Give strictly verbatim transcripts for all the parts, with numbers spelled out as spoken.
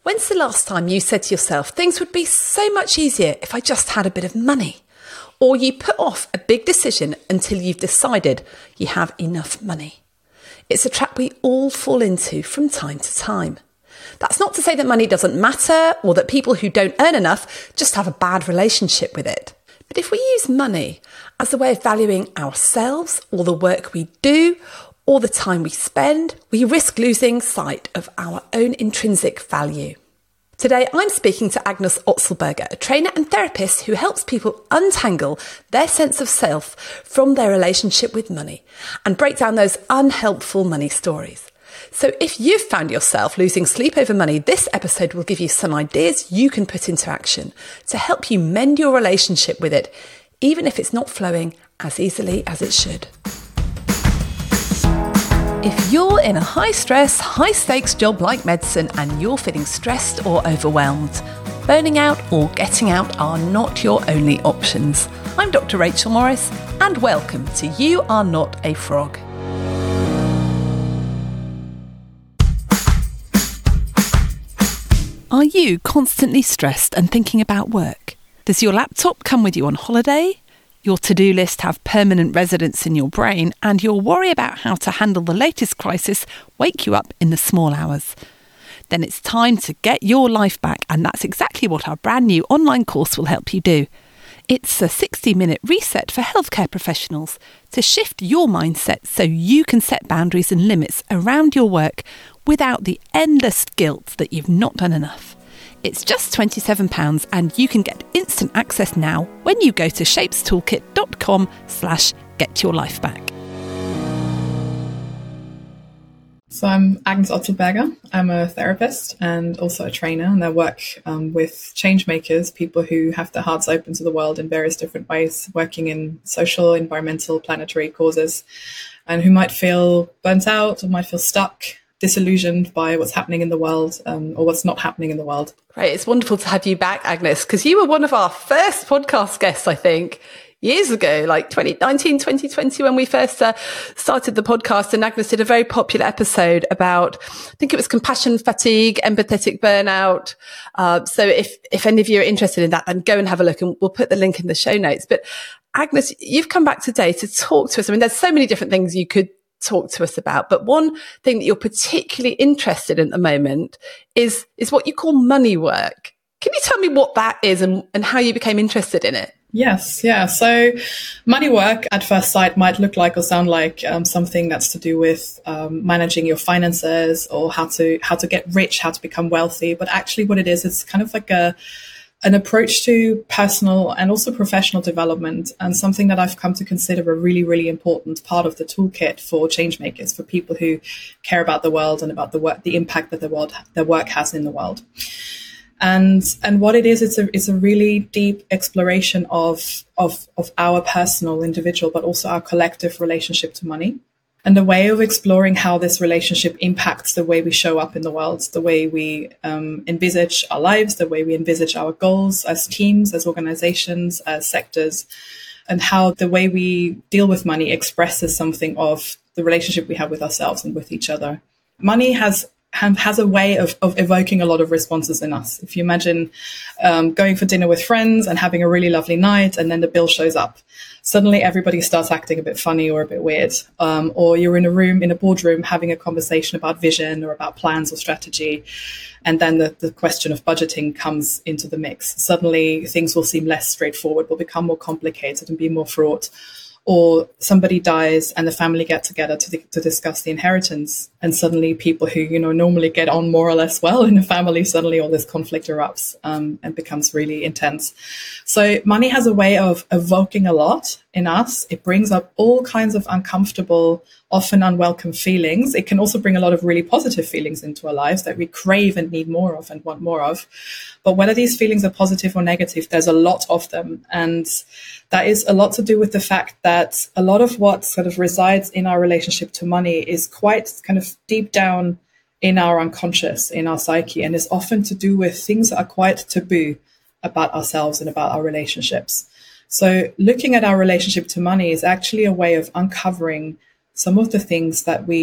When's the last time you said to yourself, things would be so much easier if I just had a bit of money? Or you put off a big decision until you've decided you have enough money. It's a trap we all fall into from time to time. That's not to say that money doesn't matter or that people who don't earn enough just have a bad relationship with it. But if we use money as a way of valuing ourselves or the work we do or the time we spend, we risk losing sight of our own intrinsic value. Today, I'm speaking to Agnes Otzelberger, a trainer and therapist who helps people untangle their sense of self from their relationship with money and break down those unhelpful money stories. So if you've found yourself losing sleep over money, this episode will give you some ideas you can put into action to help you mend your relationship with it, even if it's not flowing as easily as it should. If you're in a high-stress, high-stakes job like medicine and you're feeling stressed or overwhelmed, burning out or getting out are not your only options. I'm Doctor Rachel Morris, and welcome to You Are Not a Frog. Are you constantly stressed and thinking about work? Does your laptop come with you on holiday? Your to-do list have permanent residence in your brain, and your worry about how to handle the latest crisis wake you up in the small hours? Then it's time to get your life back, and that's exactly what our brand new online course will help you do. It's a sixty-minute reset for healthcare professionals to shift your mindset so you can set boundaries and limits around your work without the endless guilt that you've not done enough. It's just twenty-seven pounds and you can get instant access now when you go to shapestoolkit.com slash get your life back. So I'm Agnes Otzelberger. I'm a therapist and also a trainer, and I work um, with change makers, people who have their hearts open to the world in various different ways, working in social, environmental, planetary causes, and who might feel burnt out or might feel stuck, disillusioned by what's happening in the world um, or what's not happening in the world. Great. It's wonderful to have you back, Agnes, because you were one of our first podcast guests, I think, years ago, like twenty nineteen, twenty twenty, when we first uh, started the podcast. And Agnes did a very popular episode about, I think it was compassion fatigue, empathetic burnout. Uh, so if, if any of you are interested in that, then go and have a look, and we'll put the link in the show notes. But Agnes, you've come back today to talk to us. I mean, there's so many different things you could talk to us about, but one thing that you're particularly interested in at the moment is is what you call money work. Can you tell me what that is and, and how you became interested in it? Yes, yeah. So money work at first sight might look like or sound like um, something that's to do with um, managing your finances or how to how to get rich, how to become wealthy. But actually what it is, it's kind of like a an approach to personal and also professional development, and something that I've come to consider a really, really important part of the toolkit for change makers, for people who care about the world and about the work, the impact that their world, their work has in the world. And and what it is, it's a it's a really deep exploration of of of our personal, individual, but also our collective relationship to money, and a way of exploring how this relationship impacts the way we show up in the world, the way we um, envisage our lives, the way we envisage our goals as teams, as organizations, as sectors, and how the way we deal with money expresses something of the relationship we have with ourselves and with each other. Money has has a way of, of evoking a lot of responses in us. If you imagine um, going for dinner with friends and having a really lovely night, and then the bill shows up, suddenly everybody starts acting a bit funny or a bit weird. Um, or you're in a room, in a boardroom, having a conversation about vision or about plans or strategy, and then the, the question of budgeting comes into the mix. Suddenly things will seem less straightforward, will become more complicated and be more fraught. Or somebody dies and the family get together to, to discuss the inheritance. And suddenly people who, you know, normally get on more or less well in a family, suddenly all this conflict erupts um, and becomes really intense. So money has a way of evoking a lot in us. It brings up all kinds of uncomfortable, often unwelcome feelings. It can also bring a lot of really positive feelings into our lives that we crave and need more of and want more of. But whether these feelings are positive or negative, there's a lot of them. And that is a lot to do with the fact that a lot of what sort of resides in our relationship to money is quite kind of deep down in our unconscious, in our psyche, and is often to do with things that are quite taboo about ourselves and about our relationships. So looking at our relationship to money is actually a way of uncovering some of the things that we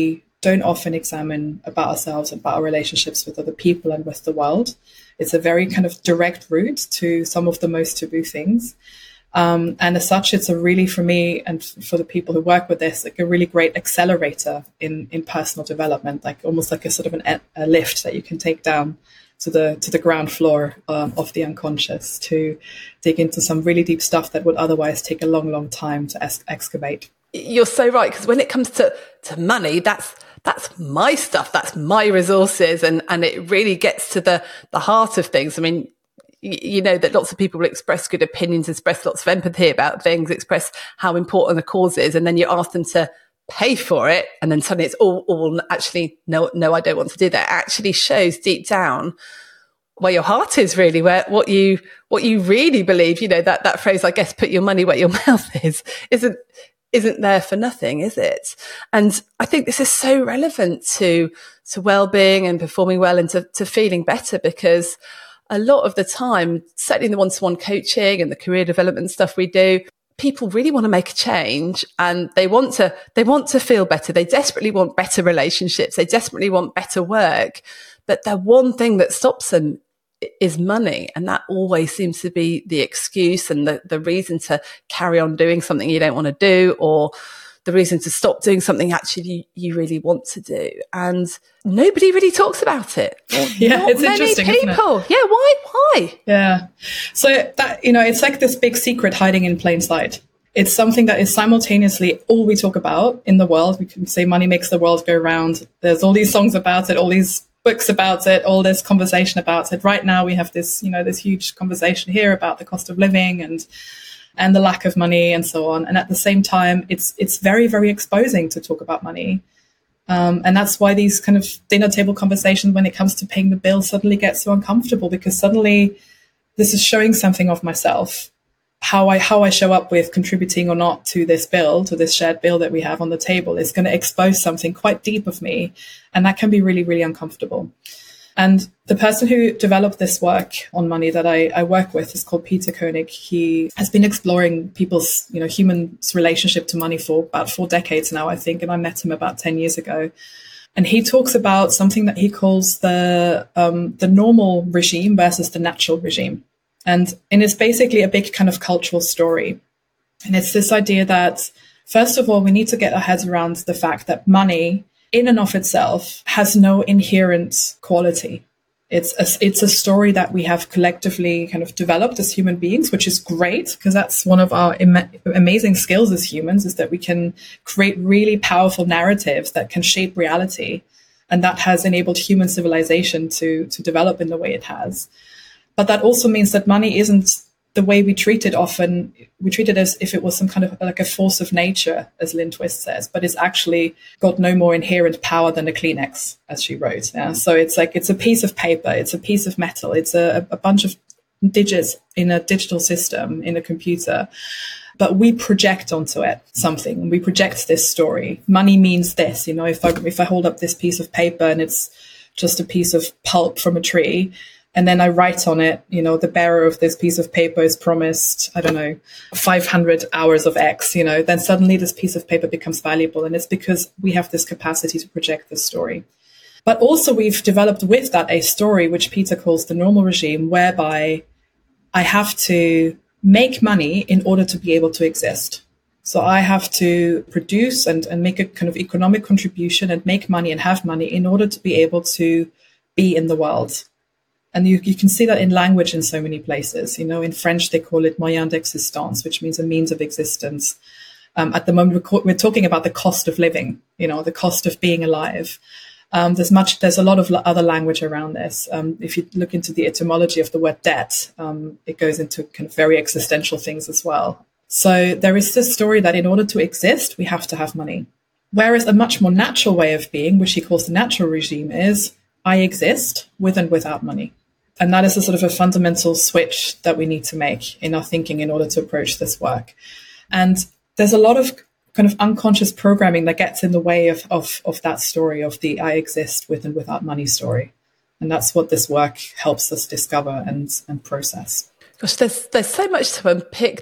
don't often examine about ourselves and about our relationships with other people and with the world. It's a very kind of direct route to some of the most taboo things. Um, and as such, it's a really, for me and for the people who work with this, like a really great accelerator in, in personal development, like almost like a sort of an, a lift that you can take down to the to the ground floor um, of the unconscious to dig into some really deep stuff that would otherwise take a long, long time to ex- excavate. You're so right, because when it comes to, to money, that's that's my stuff, that's my resources, and, and it really gets to the, the heart of things. I mean, you, you know that lots of people express good opinions, express lots of empathy about things, express how important the cause is, and then you ask them to pay for it, and then suddenly it's all, all actually, no, no, I don't want to do that. It actually shows deep down where your heart is really, where what you what you really believe. You know, that that phrase, I guess, put your money where your mouth is, isn't isn't there for nothing, is it? And I think this is so relevant to to well-being and performing well and to, to feeling better, because a lot of the time, certainly in the one-to-one coaching and the career development stuff we do, people really want to make a change, and they want to they want to feel better. They desperately want better relationships. They desperately want better work. But the one thing that stops them is money. And that always seems to be the excuse and the, the reason to carry on doing something you don't want to do, or the reason to stop doing something actually you really want to do. And nobody really talks about it. Yeah, Not it's many interesting, people. Isn't it? Yeah, why? Why? Yeah. So that, you know, it's like this big secret hiding in plain sight. It's something that is simultaneously all we talk about in the world. We can say money makes the world go round. There's all these songs about it, all these books about it, all this conversation about it. Right now we have this, you know, this huge conversation here about the cost of living and and the lack of money and so on. And at the same time, it's it's very, very exposing to talk about money. Um, and that's why these kind of dinner table conversations when it comes to paying the bill suddenly get so uncomfortable, because suddenly this is showing something of myself. How I how I show up with contributing or not to this bill, to this shared bill that we have on the table, is going to expose something quite deep of me. And that can be really, really uncomfortable. And the person who developed this work on money that I, I work with is called Peter Koenig. He has been exploring people's, you know, humans' relationship to money for about four decades now, I think. And I met him about ten years ago. And he talks about something that he calls the um, the normal regime versus the natural regime. And, and it's basically a big kind of cultural story. And it's this idea that, first of all, we need to get our heads around the fact that money in and of itself has no inherent quality. It's a, it's a story that we have collectively kind of developed as human beings, which is great, because that's one of our Im- amazing skills as humans, is that we can create really powerful narratives that can shape reality. And that has enabled human civilization to, to develop in the way it has. But that also means that money isn't the way we treat it often. We treat it as if it was some kind of like a force of nature, as Lynn Twist says, but it's actually got no more inherent power than a Kleenex, as she wrote. Yeah? So it's like, it's a piece of paper, it's a piece of metal, it's a, a bunch of digits in a digital system, in a computer. But we project onto it something. We project this story. Money means this. You know, if I, if I hold up this piece of paper and it's just a piece of pulp from a tree, and then I write on it, you know, the bearer of this piece of paper is promised, I don't know, five hundred hours of X, you know, then suddenly this piece of paper becomes valuable. And it's because we have this capacity to project this story. But also we've developed with that a story, which Peter calls the normal regime, whereby I have to make money in order to be able to exist. So I have to produce and, and make a kind of economic contribution and make money and have money in order to be able to be in the world. And you, you can see that in language in so many places. You know, in French, they call it moyen d'existence, which means a means of existence. Um, at the moment, we're, co- we're talking about the cost of living, you know, the cost of being alive. Um, there's much, there's a lot of other language around this. Um, if you look into the etymology of the word debt, um, it goes into kind of very existential things as well. So there is this story that in order to exist, we have to have money. Whereas a much more natural way of being, which he calls the natural regime, is I exist with and without money. And that is a sort of a fundamental switch that we need to make in our thinking in order to approach this work. And there's a lot of kind of unconscious programming that gets in the way of, of, of that story, of the I exist with and without money story. And that's what this work helps us discover and, and process. Gosh, there's there's so much to unpick there.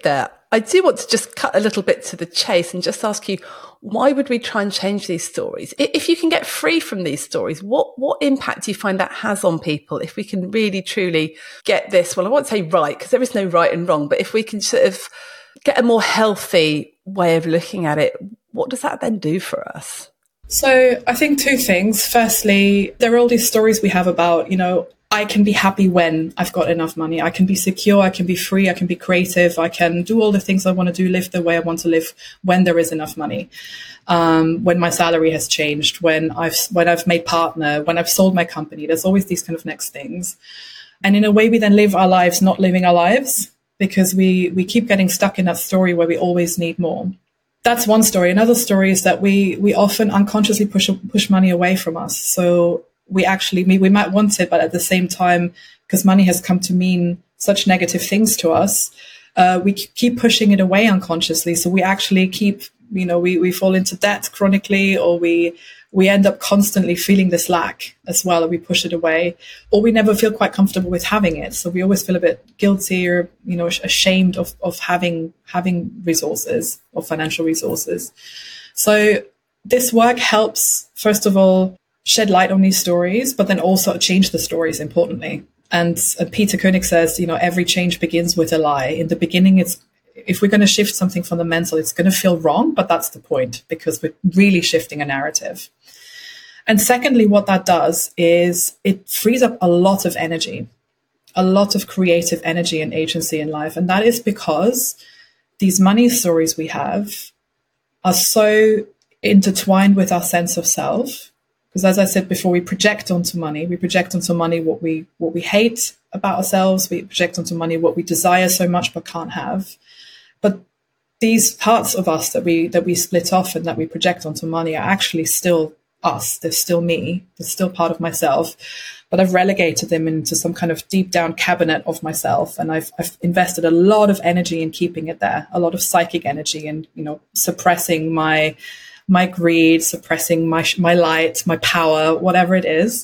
I do want to just cut a little bit to the chase and just ask you, why would we try and change these stories? If you can get free from these stories, what, what impact do you find that has on people? If we can really, truly get this, well, I won't say right, because there is no right and wrong, but if we can sort of get a more healthy way of looking at it, what does that then do for us? So I think two things. Firstly, there are all these stories we have about, you know, I can be happy when I've got enough money. I can be secure. I can be free. I can be creative. I can do all the things I want to do, live the way I want to live when there is enough money. Um, when my salary has changed, when I've, when I've made partner, when I've sold my company, there's always these kind of next things. And in a way, we then live our lives, not living our lives, because we, we keep getting stuck in that story where we always need more. That's one story. Another story is that we, we often unconsciously push, push money away from us. So we actually, we might want it, but at the same time, because money has come to mean such negative things to us, uh, we keep pushing it away unconsciously. So we actually keep, you know, we, we fall into debt chronically, or we, we end up constantly feeling this lack as well, and we push it away, or we never feel quite comfortable with having it. So we always feel a bit guilty or, you know, ashamed of, of having, having resources or financial resources. So this work helps, first of all, shed light on these stories, but then also change the stories, importantly. And uh, Peter Koenig says, you know, every change begins with a lie. In the beginning, it's, if we're going to shift something fundamental, it's going to feel wrong, but that's the point, because we're really shifting a narrative. And secondly, what that does is it frees up a lot of energy, a lot of creative energy and agency in life. And that is because these money stories we have are so intertwined with our sense of self. Because as I said before, we project onto money. We project onto money what we what we hate about ourselves. We project onto money what we desire so much but can't have. But these parts of us that we that we split off and that we project onto money are actually still us. They're still me. They're still part of myself. But I've relegated them into some kind of deep down cabinet of myself. And I've I've invested a lot of energy in keeping it there, a lot of psychic energy, and, you know, suppressing my my greed, suppressing my my light, my power, whatever it is,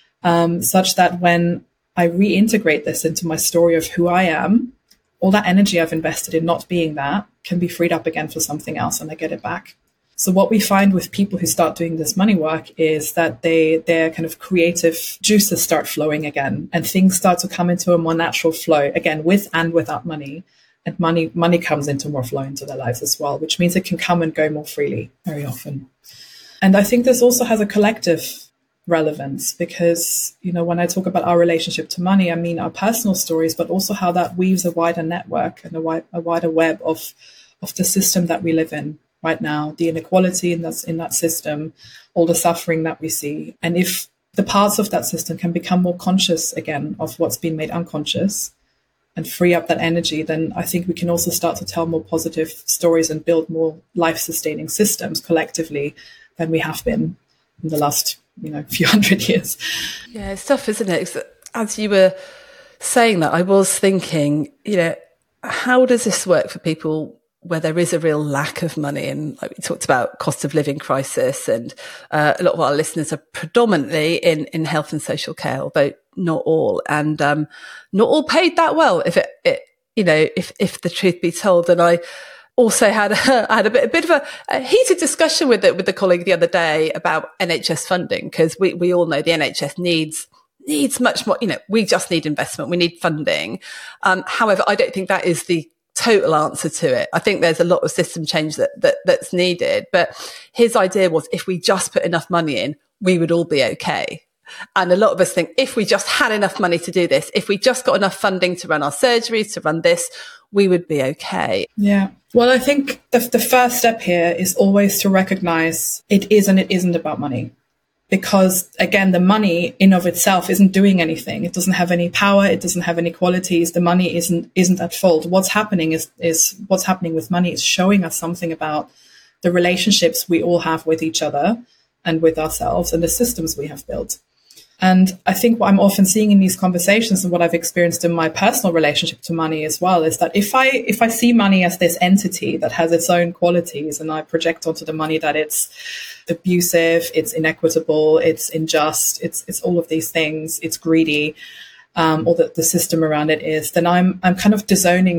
um, such that when I reintegrate this into my story of who I am, all that energy I've invested in not being that can be freed up again for something else, and I get it back. So what we find with people who start doing this money work is that they their kind of creative juices start flowing again, and things start to come into a more natural flow, again, with and without money. And money money comes into more flow into their lives as well, which means it can come and go more freely very often. And I think this also has a collective relevance, because, you know, when I talk about our relationship to money, I mean our personal stories, but also how that weaves a wider network and a, wi- a wider web of of the system that we live in right now, the inequality in that, in that system, all the suffering that we see. And if the parts of that system can become more conscious again of what's been made unconscious, and free up that energy, then I think we can also start to tell more positive stories and build more life-sustaining systems collectively than we have been in the last, you know, few hundred years. Yeah, it's tough, isn't it? As you were saying that, I was thinking, you know, how does this work for people where there is a real lack of money? And like we talked about, cost of living crisis, and uh, a lot of our listeners are predominantly in, in health and social care, although not all, and um, not all paid that well, if it, it, you know, if, if the truth be told. And I also had a, I had a bit, a bit of a, a heated discussion with it, with a colleague the other day about N H S funding, because we, we all know the N H S needs, needs much more, you know, we just need investment, we need funding. Um, however, I don't think that is the total answer to it. I think there's a lot of system change that, that that's needed. But his idea was, if we just put enough money in, we would all be okay. And a lot of us think, if we just had enough money to do this, if we just got enough funding to run our surgeries, to run this, we would be okay. Yeah. Well, I think the, the first step here is always to recognize it is and it isn't about money. Because, again, the money in of itself isn't doing anything. It doesn't have any power. It doesn't have any qualities. The money isn't isn't at fault. What's happening is is what's happening with money is showing us something about the relationships we all have with each other and with ourselves, and the systems we have built. And I think what I'm often seeing in these conversations, and what I've experienced in my personal relationship to money as well, is that if I if I see money as this entity that has its own qualities, and I project onto the money that it's abusive, it's inequitable, it's unjust, it's it's all of these things, it's greedy, um, or that the system around it is, then I'm I'm kind of disowning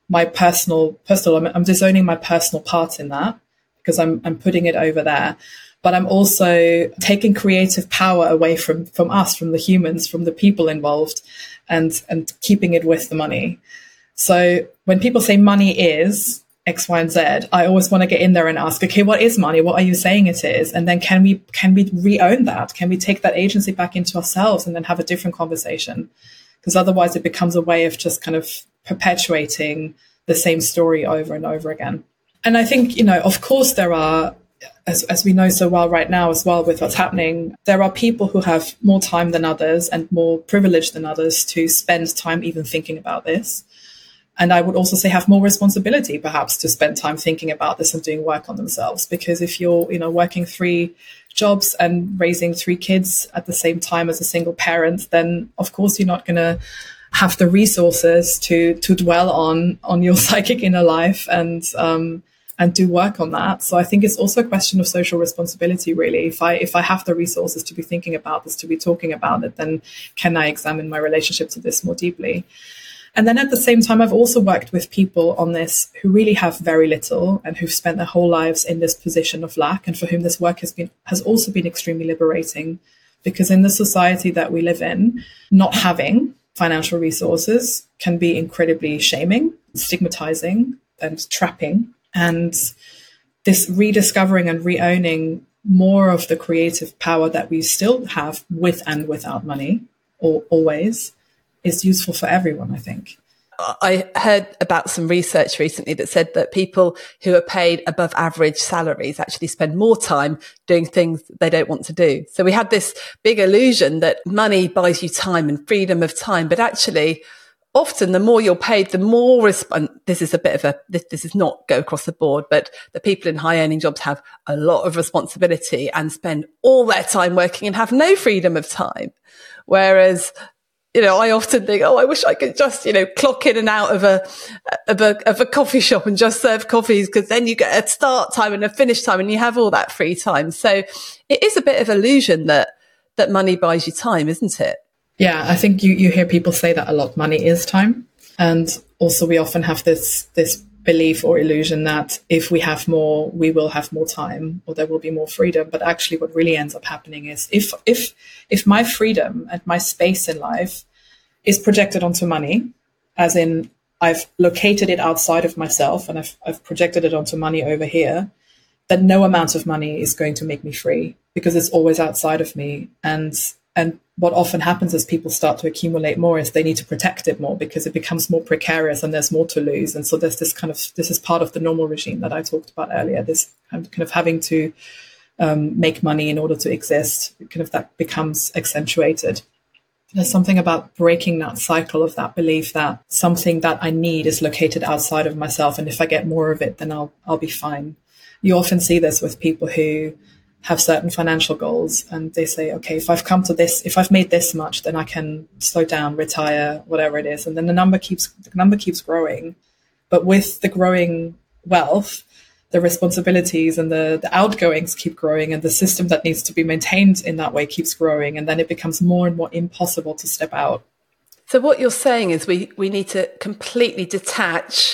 my personal, personal, I'm, I'm disowning my personal part in that because I'm, I'm putting it over there. But I'm also taking creative power away from, from us, from the humans, from the people involved, and, and keeping it with the money. So when people say money is X, Y, and Z, I always want to get in there and ask, okay, what is money? What are you saying it is? And then can we, can we re-own that? Can we take that agency back into ourselves and then have a different conversation? Because otherwise it becomes a way of just kind of perpetuating the same story over and over again. And I think, you know, of course there are, as, as we know so well right now as well with what's happening, there are people who have more time than others and more privilege than others to spend time even thinking about this. And I would also say have more responsibility, perhaps, to spend time thinking about this and doing work on themselves. Because if you're, you know, working three jobs and raising three kids at the same time as a single parent, then of course you're not going to have the resources to to dwell on on your psychic inner life and um, and do work on that. So I think it's also a question of social responsibility, really. If I if I have the resources to be thinking about this, to be talking about it, then can I examine my relationship to this more deeply? And then at the same time, I've also worked with people on this who really have very little and who've spent their whole lives in this position of lack, and for whom this work has been has also been extremely liberating. Because in the society that we live in, not having financial resources can be incredibly shaming, stigmatizing, and trapping. And this rediscovering and re-owning more of the creative power that we still have with and without money, or always, is useful for everyone, I think. I heard about some research recently that said that people who are paid above average salaries actually spend more time doing things they don't want to do. So we had this big illusion that money buys you time and freedom of time, but actually often the more you're paid, the more resp- this is a bit of a, this, this is not go across the board, but the people in high earning jobs have a lot of responsibility and spend all their time working and have no freedom of time. Whereas, you know, I often think, oh, I wish I could just, you know, clock in and out of a, of a, of a coffee shop and just serve coffees, because then you get a start time and a finish time and you have all that free time. So it is a bit of illusion that, that money buys you time, isn't it? Yeah, I think you, you hear people say that a lot. Money is time. And also we often have this, this belief or illusion that if we have more, we will have more time, or there will be more freedom. But actually what really ends up happening is if, if, if my freedom and my space in life is projected onto money, as in I've located it outside of myself and I've, I've projected it onto money over here, then no amount of money is going to make me free, because it's always outside of me. And And what often happens as people start to accumulate more is they need to protect it more, because it becomes more precarious and there's more to lose. And so there's this kind of, this is part of the normal regime that I talked about earlier, this kind of having to um, make money in order to exist, kind of that becomes accentuated. There's something about breaking that cycle of that belief that something that I need is located outside of myself. And if I get more of it, then I'll, I'll be fine. You often see this with people who have certain financial goals and they say, okay, if I've come to this, if I've made this much, then I can slow down, retire, whatever it is. And then the number keeps, the number keeps growing. But with the growing wealth, the responsibilities and the, the outgoings keep growing, and the system that needs to be maintained in that way keeps growing. And then it becomes more and more impossible to step out. So what you're saying is we, we need to completely detach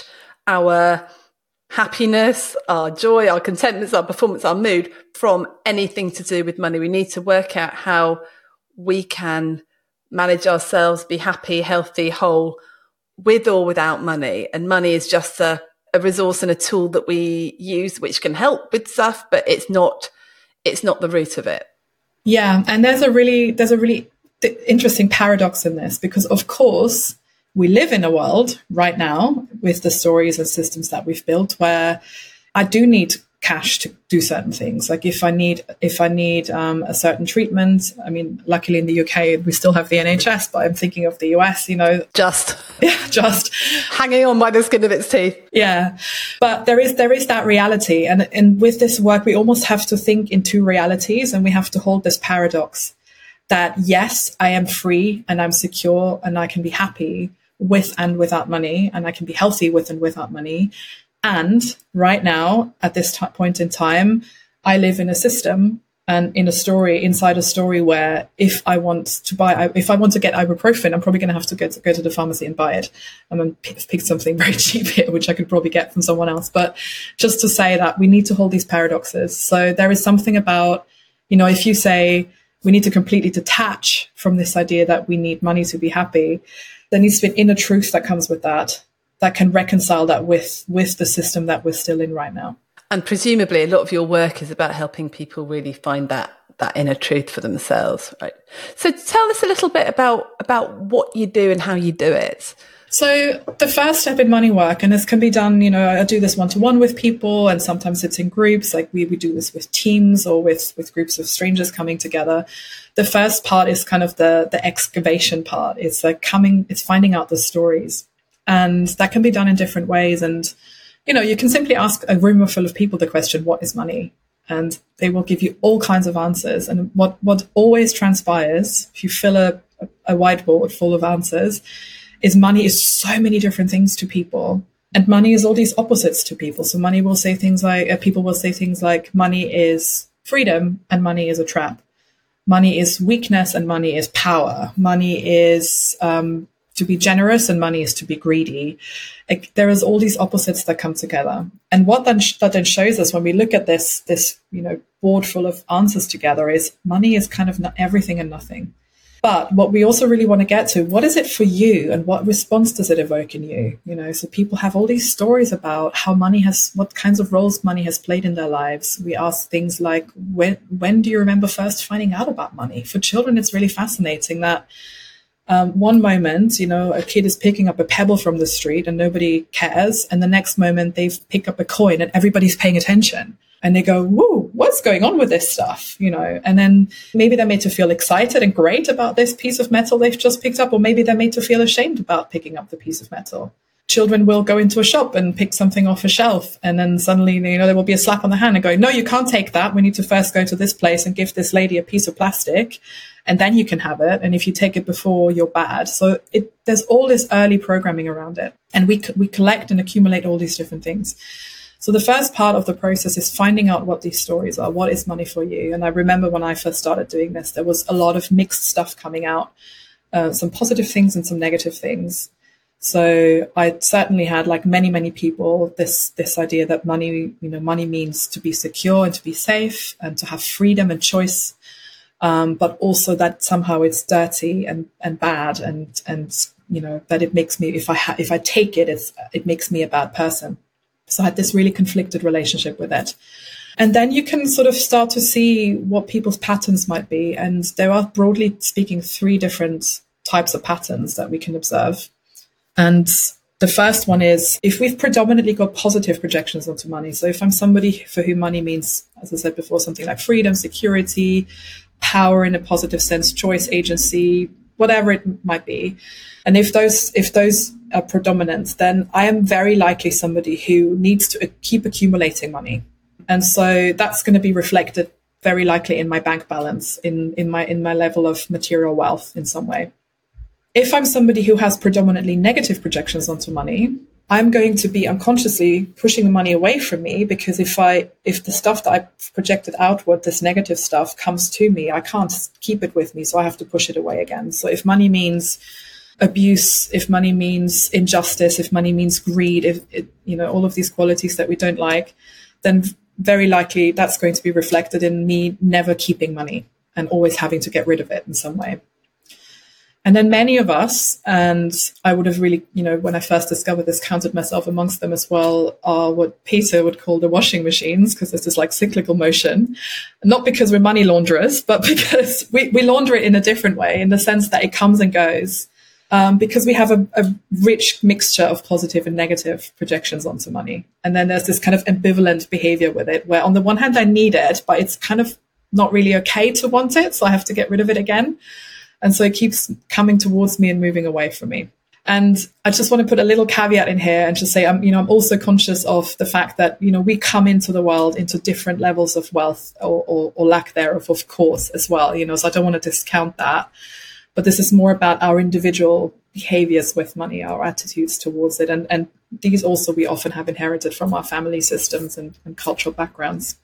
our happiness, our joy, our contentment, our performance, our mood from anything to do with money. We need to work out how we can manage ourselves, be happy, healthy, whole, with or without money. And money is just a, a resource and a tool that we use, which can help with stuff, but it's not, it's not the root of it. Yeah. And there's a really, there's a really interesting paradox in this, because of course, we live in a world right now with the stories and systems that we've built where I do need cash to do certain things. Like if I need, if I need um, a certain treatment, I mean, luckily in the U K, we still have the N H S, but I'm thinking of the U S, you know, just, yeah, just hanging on by the skin of its teeth. Yeah. But there is, there is that reality. And, and with this work, we almost have to think in two realities, and we have to hold this paradox that yes, I am free and I'm secure and I can be happy with and without money, and I can be healthy with and without money. And right now, at this t- point in time, I live in a system And in a story, inside a story where if I want to buy, if I want to get ibuprofen, I'm probably going to have to go to, go to the pharmacy and buy it. I'm going to pick something very cheap here, which I could probably get from someone else. But just to say that we need to hold these paradoxes. So there is something about, you know, if you say we need to completely detach from this idea that we need money to be happy, there needs to be an inner truth that comes with that, that can reconcile that with, with the system that we're still in right now. And presumably a lot of your work is about helping people really find that that inner truth for themselves, right? So tell us a little bit about, about what you do and how you do it. So the first step in money work, and this can be done, you know, I do this one-to-one with people, and sometimes it's in groups, like we, we do this with teams or with, with groups of strangers coming together. The first part is kind of the, the excavation part. It's like coming, it's finding out the stories. And that can be done in different ways. And you know, you can simply ask a room full of people the question, what is money? And they will give you all kinds of answers. And what, what always transpires, if you fill a, a whiteboard full of answers, is money is so many different things to people. And money is all these opposites to people. So money will say things like, uh, people will say things like, money is freedom and money is a trap. Money is weakness and money is power. Money is um, to be generous and money is to be greedy. Like, there is all these opposites that come together. And what then sh- that then shows us when we look at this, this, you know, board full of answers together is money is kind of not everything and nothing. But what we also really want to get to, what is it for you and what response does it evoke in you? You know, so people have all these stories about how money has, what kinds of roles money has played in their lives. We ask things like, when, when do you remember first finding out about money? For children, it's really fascinating that Um, one moment, you know, a kid is picking up a pebble from the street and nobody cares. And the next moment they've picked up a coin and everybody's paying attention. And they go, whoa, what's going on with this stuff? You know, and then maybe they're made to feel excited and great about this piece of metal they've just picked up, or maybe they're made to feel ashamed about picking up the piece of metal. Children will go into a shop and pick something off a shelf. And then suddenly, you know, there will be a slap on the hand and go, no, you can't take that. We need to first go to this place and give this lady a piece of plastic. And then you can have it. And if you take it before, you're bad. So it, there's all this early programming around it. And we we collect and accumulate all these different things. So the first part of the process is finding out what these stories are. What is money for you? And I remember when I first started doing this, there was a lot of mixed stuff coming out, uh, some positive things and some negative things. So I certainly had, like many, many people, this this idea that money, you know, money means to be secure and to be safe and to have freedom and choice. Um, but also that somehow it's dirty and, and bad, and and you know that it makes me, if I ha- if I take it, it's it makes me a bad person. So I had this really conflicted relationship with it. And then you can sort of start to see what people's patterns might be, and there are, broadly speaking, three different types of patterns that we can observe. And the first one is if we've predominantly got positive projections onto money. So if I'm somebody for whom money means, as I said before, something like freedom, security, power in a positive sense, choice, agency, whatever it might be. And if those if those are predominant, then I am very likely somebody who needs to keep accumulating money. And so that's going to be reflected very likely in my bank balance, in, in my in my level of material wealth in some way. If I'm somebody who has predominantly negative projections onto money, I'm going to be unconsciously pushing the money away from me, because if I if the stuff that I projected outward, this negative stuff, comes to me, I can't keep it with me, so I have to push it away again. So if money means abuse, if money means injustice, if money means greed, if it, you know, all of these qualities that we don't like, then very likely that's going to be reflected in me never keeping money and always having to get rid of it in some way. And then many of us, and I would have really, you know, when I first discovered this, counted myself amongst them as well, are what Peter would call the washing machines, because there's this like cyclical motion, not because we're money launderers, but because we, we launder it in a different way, in the sense that it comes and goes, um, because we have a, a rich mixture of positive and negative projections onto money. And then there's this kind of ambivalent behavior with it, where on the one hand I need it, but it's kind of not really okay to want it, so I have to get rid of it again. And so it keeps coming towards me and moving away from me. And I just want to put a little caveat in here and just say, I'm, you know, I'm also conscious of the fact that, you know, we come into the world into different levels of wealth or, or, or lack thereof, of course, as well. You know, so I don't want to discount that. But this is more about our individual behaviors with money, our attitudes towards it. And, and these also we often have inherited from our family systems and, and cultural backgrounds.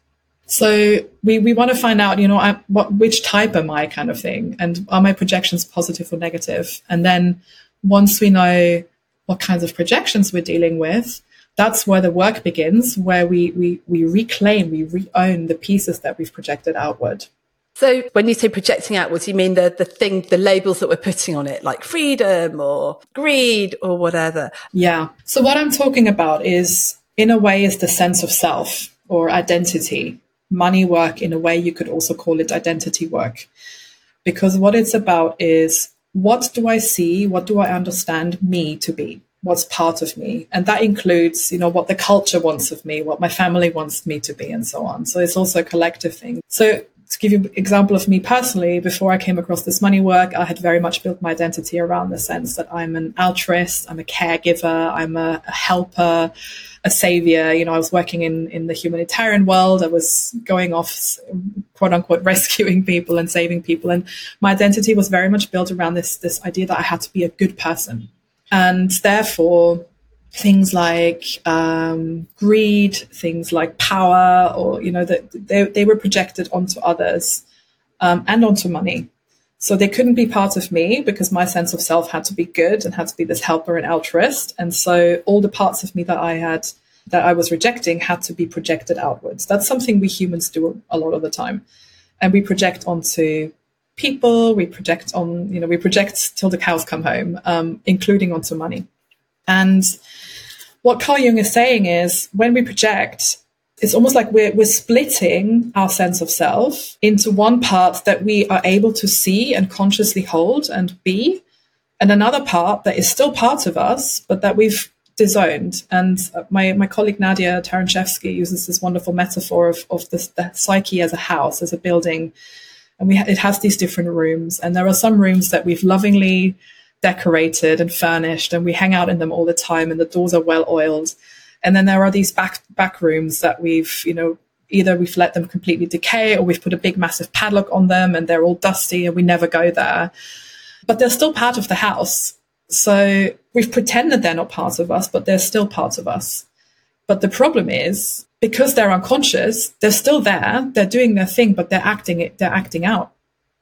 So we, we want to find out, you know, I, what, which type am I kind of thing? And are my projections positive or negative? And then once we know what kinds of projections we're dealing with, that's where the work begins, where we, we, we reclaim, we re-own the pieces that we've projected outward. So when you say projecting outwards, you mean the, the thing, the labels that we're putting on it, like freedom or greed or whatever? Yeah. So what I'm talking about is, in a way, is the sense of self or identity. Money work, in a way, you could also call it identity work. Because what it's about is, what do I see? What do I understand me to be? What's part of me? And that includes, you know, what the culture wants of me, what my family wants me to be, and so on. So it's also a collective thing. So to give you an example of me personally, before I came across this money work, I had very much built my identity around the sense that I'm an altruist, I'm a caregiver, I'm a, a helper, a savior. You know, I was working in, in the humanitarian world. I was going off, quote unquote, rescuing people and saving people. And my identity was very much built around this, this idea that I had to be a good person. And therefore, things like um, greed, things like power, or, you know, that they, they were projected onto others um, and onto money. So they couldn't be part of me because my sense of self had to be good and had to be this helper and altruist. And so all the parts of me that I had, that I was rejecting, had to be projected outwards. That's something we humans do a lot of the time. And we project onto people, we project on, you know, we project till the cows come home, um, including onto money. And what Carl Jung is saying is, when we project, it's almost like we're, we're splitting our sense of self into one part that we are able to see and consciously hold and be, and another part that is still part of us, but that we've disowned. And my, my colleague Nadia Taranchevsky uses this wonderful metaphor of, of this, the psyche as a house, as a building. And we ha- it has these different rooms. And there are some rooms that we've lovingly decorated and furnished, and we hang out in them all the time, and the doors are well oiled. And then there are these back back rooms that we've, you know, either we've let them completely decay, or we've put a big massive padlock on them and they're all dusty and we never go there. But they're still part of the house. So we've pretended they're not part of us, but they're still part of us. But the problem is, because they're unconscious, they're still there, they're doing their thing, but they're acting it, they're acting out.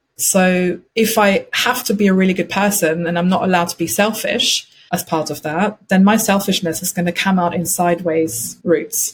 So if I have to be a really good person and I'm not allowed to be selfish as part of that, then my selfishness is going to come out in sideways routes.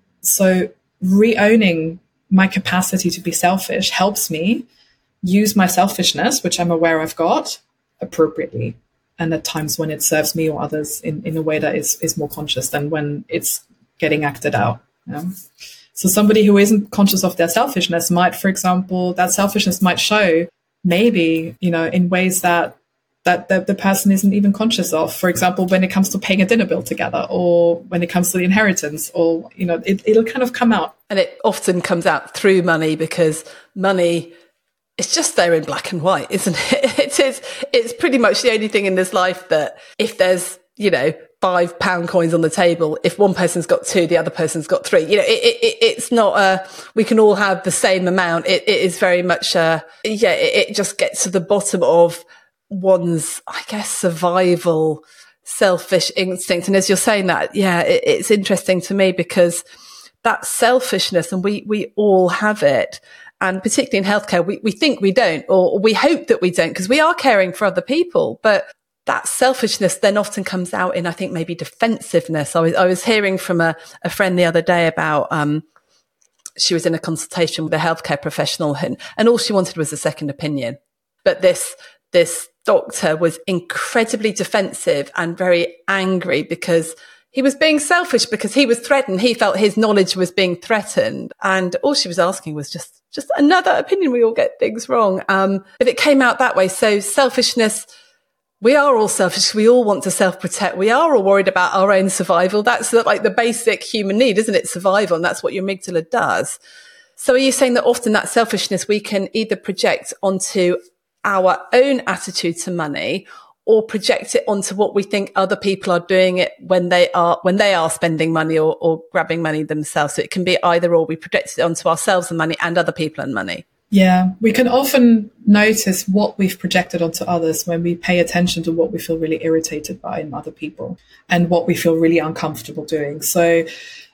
So re-owning my capacity to be selfish helps me use my selfishness, which I'm aware I've got, appropriately. And at times when it serves me or others in, in a way that is, is more conscious than when it's getting acted out. You know? So somebody who isn't conscious of their selfishness might, for example, that selfishness might show maybe, you know, in ways that that the, the person isn't even conscious of. For example, when it comes to paying a dinner bill together, or when it comes to the inheritance, or, you know, it, it'll kind of come out. And it often comes out through money, because money is just there in black and white, isn't it? It is, it's pretty much the only thing in this life that if there's, you know, five pound coins on the table, if one person's got two, the other person's got three. You know, it, it, it's not a, we can all have the same amount. It, it is very much a, yeah, it, it just gets to the bottom of one's, I guess, survival, selfish instinct. And as you're saying that, yeah, it, it's interesting to me, because that selfishness, and we, we all have it. And particularly in healthcare, we, we think we don't, or we hope that we don't, because we are caring for other people. But that selfishness then often comes out in, I think, maybe defensiveness. I was, I was hearing from a, a friend the other day about, um, she was in a consultation with a healthcare professional, and, and all she wanted was a second opinion. But this, this doctor was incredibly defensive and very angry, because he was being selfish, because he was threatened. He felt his knowledge was being threatened. And all she was asking was just, just another opinion. We all get things wrong. Um, but it came out that way. So selfishness, we are all selfish. We all want to self-protect. We are all worried about our own survival. That's like the basic human need, isn't it? Survival. And that's what your amygdala does. So are you saying that often that selfishness we can either project onto our own attitude to money, or project it onto what we think other people are doing it when they are, when they are spending money or, or grabbing money themselves? So it can be either or. We project it onto ourselves and money, and other people and money. Yeah, we can often notice what we've projected onto others when we pay attention to what we feel really irritated by in other people and what we feel really uncomfortable doing. So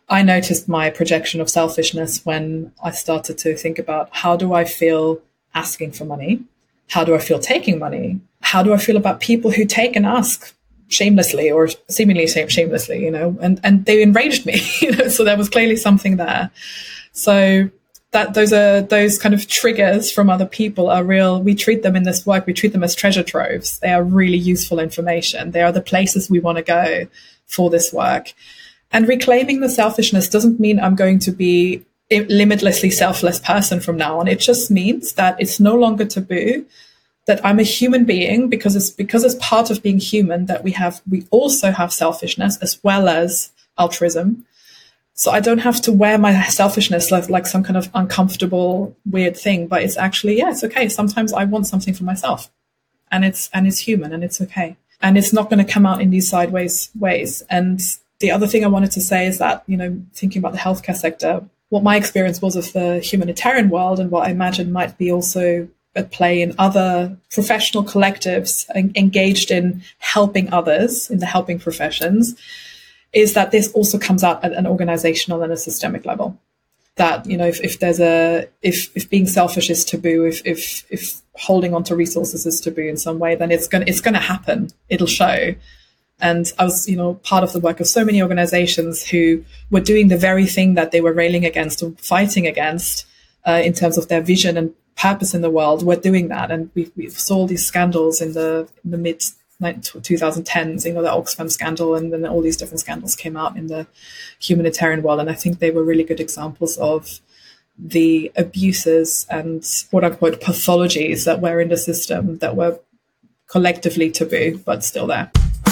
I noticed my projection of selfishness when I started to think about, how do I feel asking for money? How do I feel taking money? How do I feel about people who take and ask shamelessly or seemingly shamelessly, you know, and, and they enraged me, you know, so there was clearly something there. So that those are those kind of triggers from other people are real. We treat them in this work, we treat them as treasure troves. They are really useful information. They are the places we want to go for this work. And reclaiming the selfishness doesn't mean I'm going to be a limitlessly selfless person from now on. It just means that it's no longer taboo, that I'm a human being, because it's because it's part of being human that we have we also have selfishness as well as altruism. So I don't have to wear my selfishness like, like some kind of uncomfortable, weird thing, but it's actually, yeah, it's okay. Sometimes I want something for myself, and it's, and it's human, and it's okay. And it's not going to come out in these sideways ways. And the other thing I wanted to say is that, you know, thinking about the healthcare sector, what my experience was of the humanitarian world and what I imagine might be also at play in other professional collectives engaged in helping others in the helping professions, is that this also comes out at an organizational and a systemic level. That, you know, if, if there's a, if, if being selfish is taboo, if, if, if holding on to resources is taboo in some way, then it's going to, it's going to happen. It'll show. And I was, you know, part of the work of so many organizations who were doing the very thing that they were railing against or fighting against uh, in terms of their vision and purpose in the world, were doing that. And we, we saw these scandals in the, in the mid twenty tens, you know, the Oxfam scandal, and then all these different scandals came out in the humanitarian world. And I think they were really good examples of the abuses and quote unquote pathologies that were in the system that were collectively taboo, but still there.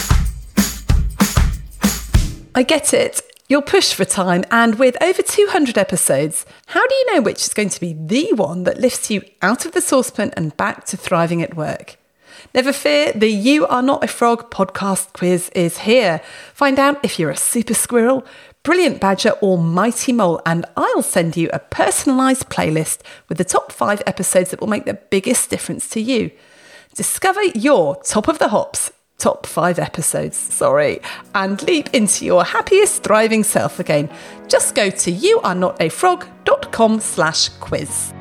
I get it. You're pushed for time, and with over two hundred episodes, how do you know which is going to be the one that lifts you out of the saucepan and back to thriving at work? Never fear, the You Are Not a Frog podcast quiz is here. Find out if you're a super squirrel, brilliant badger or mighty mole, and I'll send you a personalised playlist with the top five episodes that will make the biggest difference to you. Discover your top of the hops, top five episodes, sorry, and leap into your happiest, thriving self again. Just go to youarenotafrog.com slash quiz.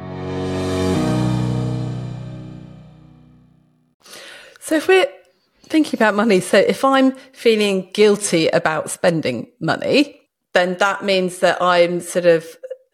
So if we're thinking about money, so if I'm feeling guilty about spending money, then that means that I'm sort of,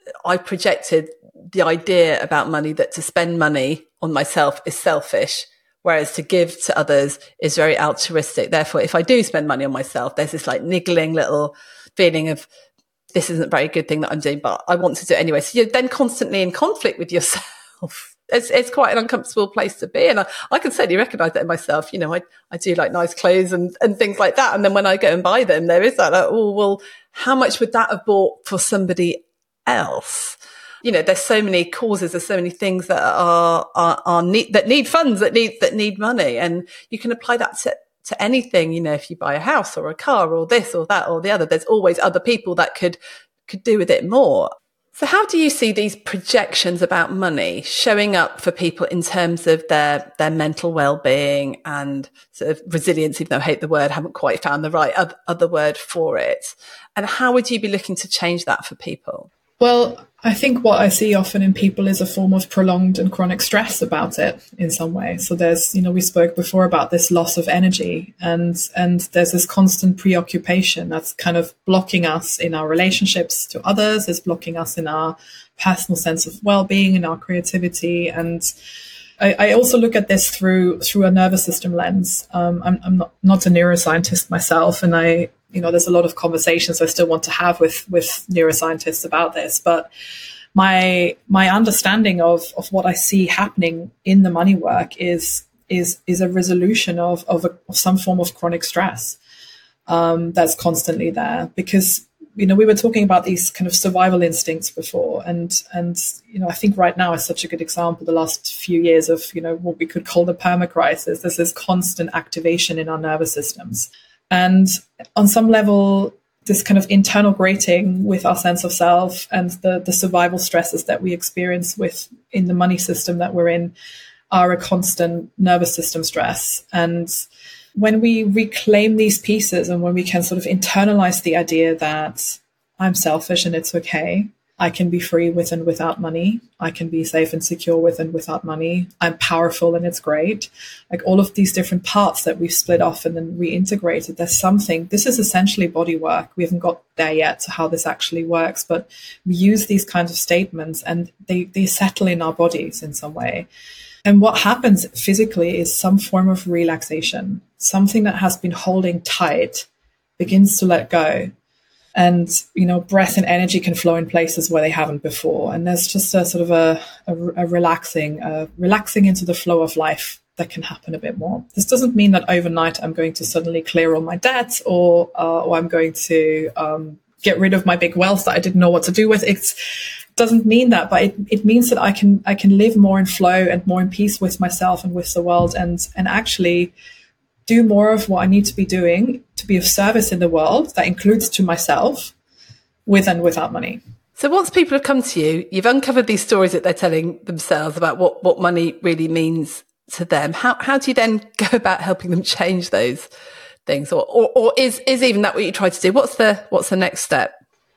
I projected the idea about money that to spend money on myself is selfish, whereas to give to others is very altruistic. Therefore, if I do spend money on myself, there's this like niggling little feeling of, this isn't a very good thing that I'm doing, but I want to do it anyway. So you're then constantly in conflict with yourself. It's it's quite an uncomfortable place to be. And I, I can certainly recognise that in myself. You know, I, I do like nice clothes and, and things like that. And then when I go and buy them, there is that, like, oh, well, how much would that have bought for somebody else? You know, there's so many causes, there's so many things that are, are, are need, that need funds, that need, that need money. And you can apply that to, to anything. You know, if you buy a house or a car or this or that or the other, there's always other people that could, could do with it more. So how do you see these projections about money showing up for people in terms of their, their mental well-being and sort of resilience, even though I hate the word, haven't quite found the right other, other word for it? And how would you be looking to change that for people? Well, I think what I see often in people is a form of prolonged and chronic stress about it in some way. So there's, you know, we spoke before about this loss of energy, and, and there's this constant preoccupation that's kind of blocking us in our relationships to others, is blocking us in our personal sense of well-being, in our creativity. And I, I also look at this through, through a nervous system lens. Um, I'm, I'm not, not a neuroscientist myself, and I, you know, there's a lot of conversations I still want to have with, with neuroscientists about this, but my, my understanding of, of what I see happening in the money work is, is, is a resolution of, of, a, of some form of chronic stress, um, that's constantly there. Because, you know, we were talking about these kind of survival instincts before, and, and, you know, I think right now is such a good example, the last few years of, you know, what we could call the permacrisis. There's this constant activation in our nervous systems. And on some level, this kind of internal grating with our sense of self and the, the survival stresses that we experience with in the money system that we're in are a constant nervous system stress. And when we reclaim these pieces, and when we can sort of internalize the idea that I'm selfish and it's okay. I can be free with and without money. I can be safe and secure with and without money. I'm powerful and it's great. Like all of these different parts that we've split off and then reintegrated, there's something, this is essentially body work. We haven't got there yet to how this actually works, but we use these kinds of statements and they, they settle in our bodies in some way. And what happens physically is some form of relaxation. Something that has been holding tight begins to let go. And, you know, breath and energy can flow in places where they haven't before. And there's just a sort of a, a, a relaxing, uh, relaxing into the flow of life that can happen a bit more. This doesn't mean that overnight I'm going to suddenly clear all my debt or, uh, or I'm going to um, get rid of my big wealth that I didn't know what to do with. It doesn't mean that, but it, it means that I can I can live more in flow and more in peace with myself and with the world and and actually do more of what I need to be doing to be of service in the world. That includes to myself, with and without money. So once people have come to you, you've uncovered these stories that they're telling themselves about what, what money really means to them. How how do you then go about helping them change those things? Or or, or is, is even that what you try to do? What's the what's the next step?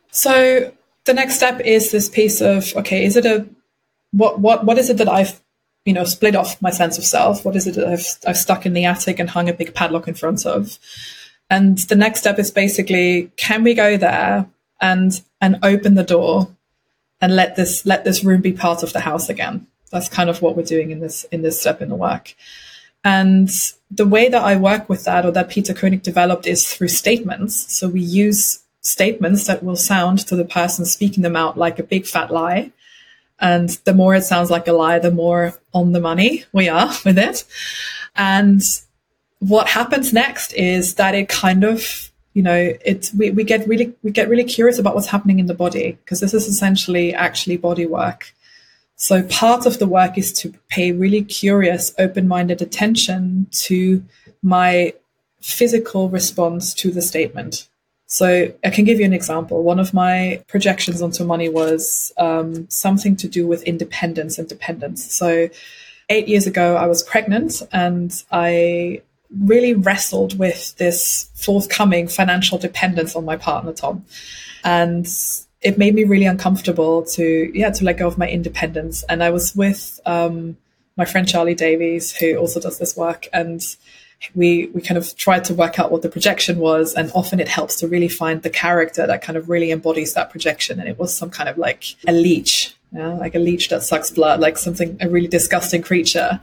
So the next step is this piece of, okay, is it a what what what is it that I've you know, split off my sense of self? What is it that I've, I've stuck in the attic and hung a big padlock in front of? And the next step is basically, can we go there and and open the door and let this let this room be part of the house again? That's kind of what we're doing in this in this step in the work. And the way that I work with that, or that Peter Koenig developed, is through statements. So we use statements that will sound to the person speaking them out like a big fat lie. And the more it sounds like a lie, the more on the money we are with it. And what happens next is that it kind of, you know, it we, we get really we get really curious about what's happening in the body, because this is essentially actually body work. So part of the work is to pay really curious, open-minded attention to my physical response to the statement. So I can give you an example. One of my projections onto money was um, something to do with independence and dependence. So eight years ago, I was pregnant and I really wrestled with this forthcoming financial dependence on my partner, Tom. And it made me really uncomfortable to, yeah, to let go of my independence. And I was with um, my friend Charlie Davies, who also does this work. And we we kind of tried to work out what the projection was, and often it helps to really find the character that kind of really embodies that projection. And it was some kind of like a leech, you know, like a leech that sucks blood, like something, a really disgusting creature.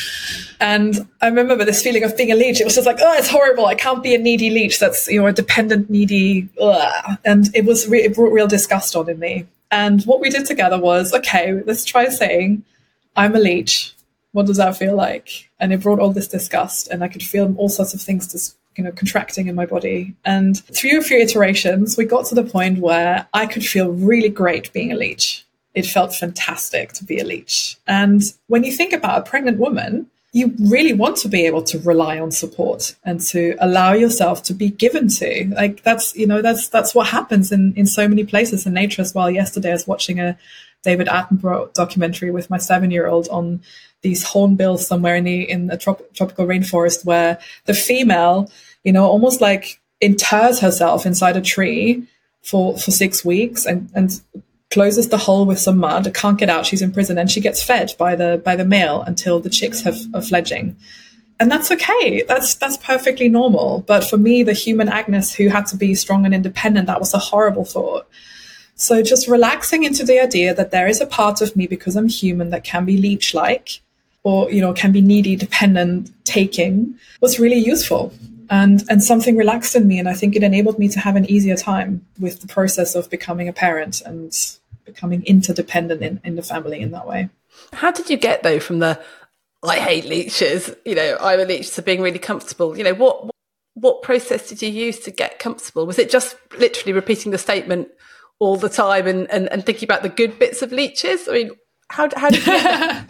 And I remember this feeling of being a leech. It was just like, oh, it's horrible. I can't be a needy leech. That's, you know, a dependent, needy. Ugh. And it was re- it brought real disgust on in me. And what we did together was, okay, let's try saying, I'm a leech. What does that feel like? And it brought all this disgust, and I could feel all sorts of things just, you know, contracting in my body. And through a few iterations, we got to the point where I could feel really great being a leech. It felt fantastic to be a leech. And when you think about a pregnant woman, you really want to be able to rely on support and to allow yourself to be given to. Like that's, you know, that's that's what happens in, in so many places in nature as well. Yesterday, I was watching a David Attenborough documentary with my seven-year-old on these hornbills somewhere in the in a trop- tropical rainforest, where the female, you know, almost like inters herself inside a tree for, for six weeks and, and closes the hole with some mud, can't get out, she's in prison, and she gets fed by the by the male until the chicks have are fledging. And that's okay. That's that's perfectly normal. But for me, the human Agnes who had to be strong and independent, that was a horrible thought. So just relaxing into the idea that there is a part of me, because I'm human, that can be leech-like, or, you know, can be needy, dependent, taking, was really useful. And and something relaxed in me, and I think it enabled me to have an easier time with the process of becoming a parent and becoming interdependent in, in the family in that way. How did you get, though, from the, I hate leeches, you know, I'm a leech, to being really comfortable? You know, what what process did you use to get comfortable? Was it just literally repeating the statement all the time and, and, and thinking about the good bits of leeches? I mean, how, how did you get that?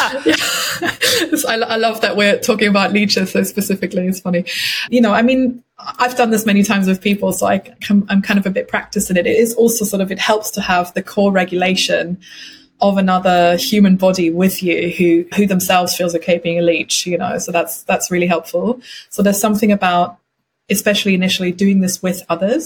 I, I love that we're talking about leeches so specifically. It's funny. You know, I mean, I've done this many times with people, so I can, I'm kind of a bit practiced in it. It is also sort of, it helps to have the core regulation of another human body with you who, who themselves feels okay being a leech, you know, so that's, that's really helpful. So there's something about, especially initially, doing this with others,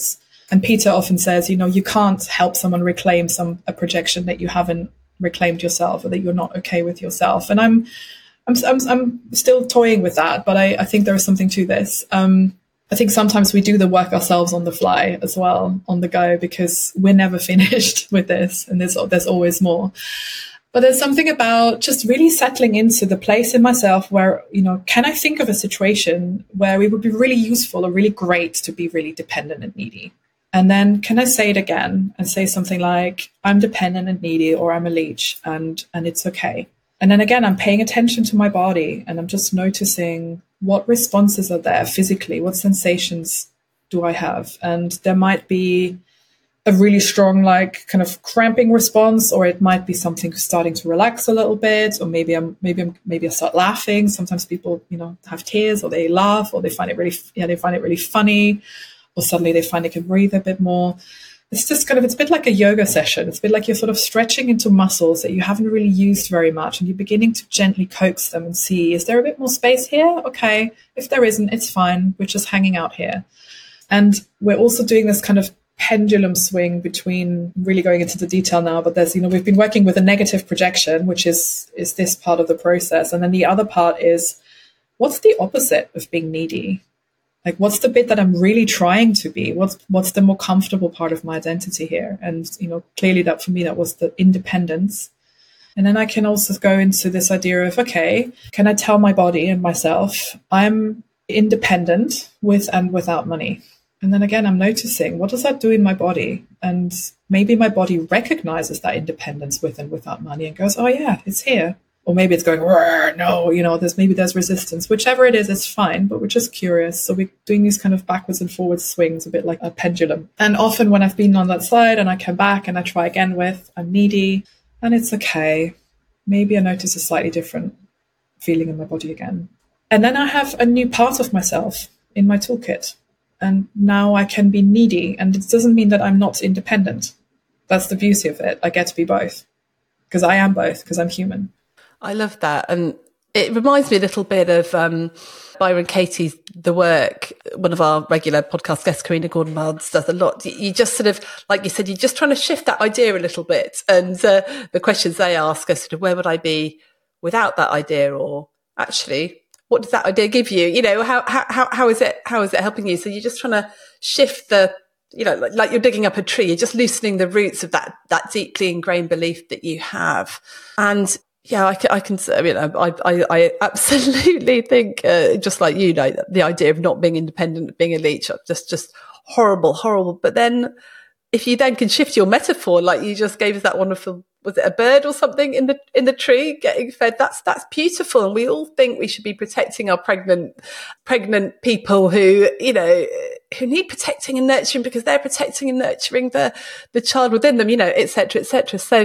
And Peter often says, you know, you can't help someone reclaim some a projection that you haven't reclaimed yourself, or that you're not okay with yourself. And I'm I'm I'm, I'm still toying with that, but I, I think there is something to this. Um, I think sometimes we do the work ourselves on the fly as well, on the go, because we're never finished with this, and there's there's always more. But there's something about just really settling into the place in myself where, you know, can I think of a situation where it would be really useful or really great to be really dependent and needy? And then can I say it again and say something like, I'm dependent and needy, or I'm a leech, and and it's okay. And then again, I'm paying attention to my body, and I'm just noticing what responses are there physically, what sensations do I have? And there might be a really strong, like, kind of cramping response, or it might be something starting to relax a little bit, or maybe I'm maybe I'm maybe I start laughing. Sometimes people, you know, have tears, or they laugh, or they find it really, yeah, they find it really funny, or suddenly they find they can breathe a bit more. It's just kind of, it's a bit like a yoga session. It's a bit like you're sort of stretching into muscles that you haven't really used very much, and you're beginning to gently coax them and see, is there a bit more space here? Okay. If there isn't, it's fine. We're just hanging out here. And we're also doing this kind of pendulum swing between, really going into the detail now, but there's, you know, we've been working with a negative projection, which is, is this part of the process. And then the other part is, what's the opposite of being needy? Like, what's the bit that I'm really trying to be? What's what's the more comfortable part of my identity here? And, you know, clearly that for me, that was the independence. And then I can also go into this idea of, okay, can I tell my body and myself, I'm independent with and without money? And then again, I'm noticing, what does that do in my body? And maybe my body recognizes that independence with and without money and goes, oh yeah, it's here. Or maybe it's going, no, you know, there's maybe there's resistance. Whichever it is, it's fine, but we're just curious. So we're doing these kind of backwards and forwards swings, a bit like a pendulum. And often when I've been on that side and I come back and I try again with, I'm needy, and it's okay. Maybe I notice a slightly different feeling in my body again. And then I have a new part of myself in my toolkit. And now I can be needy. And it doesn't mean that I'm not independent. That's the beauty of it. I get to be both, because I am both, because I'm human. I love that. And it reminds me a little bit of um, Byron Katie's The Work. One of our regular podcast guests, Karina Gordon-Barnes, does a lot. You just sort of, like you said, you're just trying to shift that idea a little bit. And uh, the questions they ask are sort of, where would I be without that idea? Or actually, what does that idea give you? You know, how how how is it how is it helping you? So you're just trying to shift the, you know, like, like you're digging up a tree. You're just loosening the roots of that that deeply ingrained belief that you have. And yeah, I can, I can, I mean, I, I, I absolutely think, uh, just like you know, the idea of not being independent, being a leech, just, just horrible, horrible. But then if you then can shift your metaphor, like you just gave us that wonderful, was it a bird or something in the, in the tree getting fed? That's, that's beautiful. And we all think we should be protecting our pregnant, pregnant people who, you know, who need protecting and nurturing because they're protecting and nurturing the, the child within them, you know, et cetera, et cetera. So,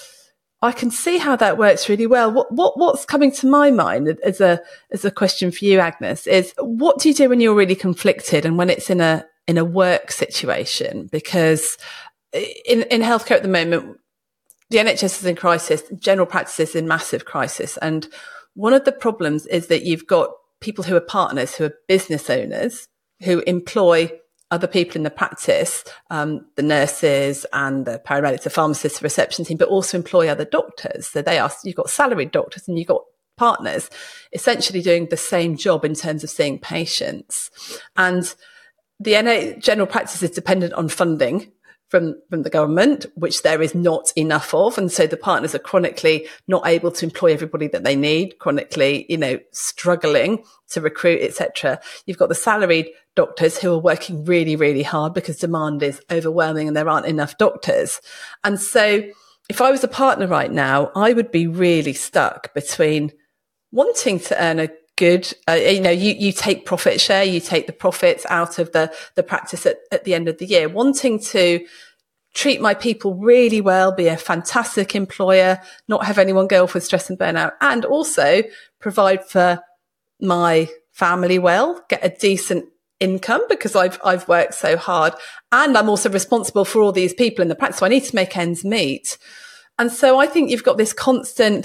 I can see how that works really well. What, what, what's coming to my mind as a, as a question for you, Agnes, is what do you do when you're really conflicted and when it's in a, in a work situation? Because in, in healthcare at the moment, the N H S is in crisis, general practice is in massive crisis. And one of the problems is that you've got people who are partners, who are business owners, who employ other people in the practice, um, the nurses and the paramedics, the pharmacists, the reception team, but also employ other doctors. So they are, you've got salaried doctors and you've got partners essentially doing the same job in terms of seeing patients. And the N H S general practice is dependent on funding from, from the government, which there is not enough of. And so the partners are chronically not able to employ everybody that they need, chronically, you know, struggling to recruit, et cetera. You've got the salaried doctors who are working really, really hard because demand is overwhelming and there aren't enough doctors. And so if I was a partner right now, I would be really stuck between wanting to earn a good, uh, you know, you, you take profit share, you take the profits out of the, the practice at, at the end of the year, wanting to treat my people really well, be a fantastic employer, not have anyone go off with stress and burnout, and also provide for my family well, get a decent income because I've, I've worked so hard. And I'm also responsible for all these people in the practice. So I need to make ends meet. And so I think you've got this constant,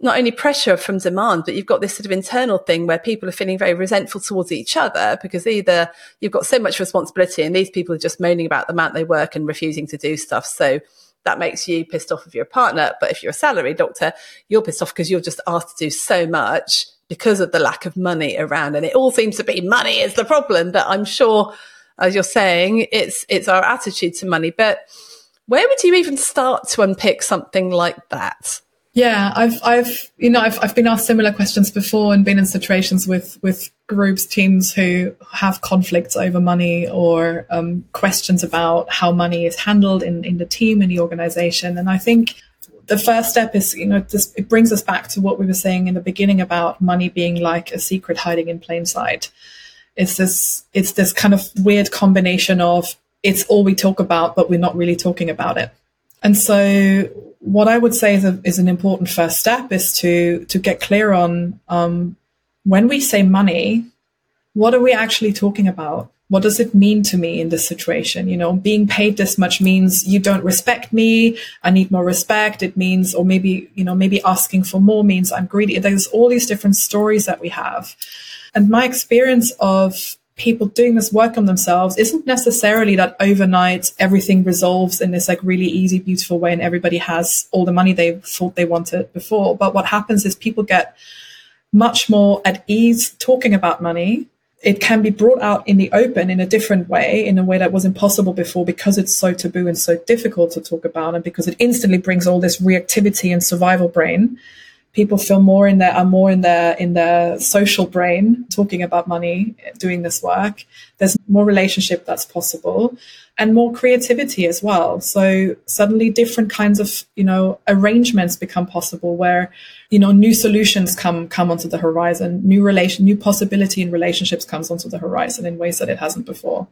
not only pressure from demand, but you've got this sort of internal thing where people are feeling very resentful towards each other because either you've got so much responsibility and these people are just moaning about the amount they work and refusing to do stuff. So that makes you pissed off with your partner. But if you're a salary doctor, you're pissed off because you're just asked to do so much because of the lack of money around. And it all seems to be money is the problem. But I'm sure, as you're saying, it's it's our attitude to money. But where would you even start to unpick something like that? Yeah, I've, I've, you know, I've, I've been asked similar questions before and been in situations with, with groups, teams who have conflicts over money or um, questions about how money is handled in, in the team, in the organization. And I think the first step is, you know, this, it brings us back to what we were saying in the beginning about money being like a secret hiding in plain sight. It's this, it's this kind of weird combination of it's all we talk about, but we're not really talking about it. And so what I would say is, a, is an important first step is to to get clear on um, when we say money, what are we actually talking about? What does it mean to me in this situation? You know, being paid this much means you don't respect me. I need more respect. It means, or maybe, you know, maybe asking for more means I'm greedy. There's all these different stories that we have. And my experience of people doing this work on themselves isn't necessarily that overnight everything resolves in this like really easy, beautiful way and everybody has all the money they thought they wanted before. But what happens is people get much more at ease talking about money. It can be brought out in the open in a different way, in a way that was impossible before because it's so taboo and so difficult to talk about and because it instantly brings all this reactivity and survival brain. People feel more in their, are more in their, in their social brain, talking about money, doing this work. There's more relationship that's possible and more creativity as well. So suddenly different kinds of, you know, arrangements become possible where, you know, new solutions come, come onto the horizon, new relation, new possibility in relationships comes onto the horizon in ways that it hasn't before.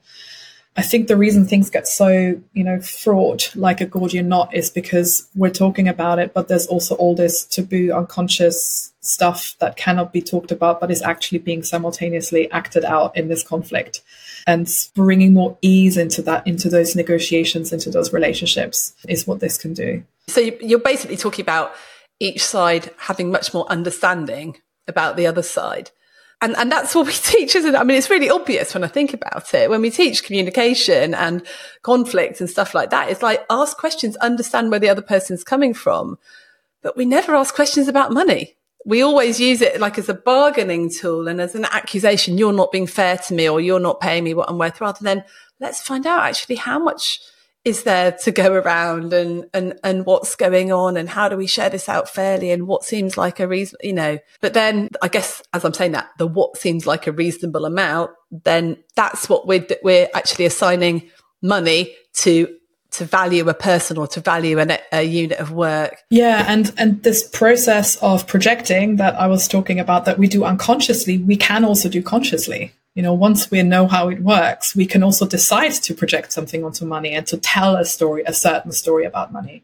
I think the reason things get so, you know, fraught like a Gordian knot is because we're talking about it, but there's also all this taboo, unconscious stuff that cannot be talked about, but is actually being simultaneously acted out in this conflict. And bringing more ease into that, into those negotiations, into those relationships is what this can do. So you're basically talking about each side having much more understanding about the other side. And and that's what we teach, isn't it? I mean, it's really obvious when I think about it. When we teach communication and conflict and stuff like that, it's like ask questions, understand where the other person's coming from. But we never ask questions about money. We always use it like as a bargaining tool and as an accusation, you're not being fair to me or you're not paying me what I'm worth, rather than let's find out actually how much is there to go around and, and, and what's going on and how do we share this out fairly and what seems like a reason, you know, but then I guess as I'm saying that, the what seems like a reasonable amount, then that's what we're, we're actually assigning money to, to value a person or to value an, a unit of work. Yeah. And, and this process of projecting that I was talking about that we do unconsciously, we can also do consciously. You know, once we know how it works, we can also decide to project something onto money and to tell a story, a certain story about money.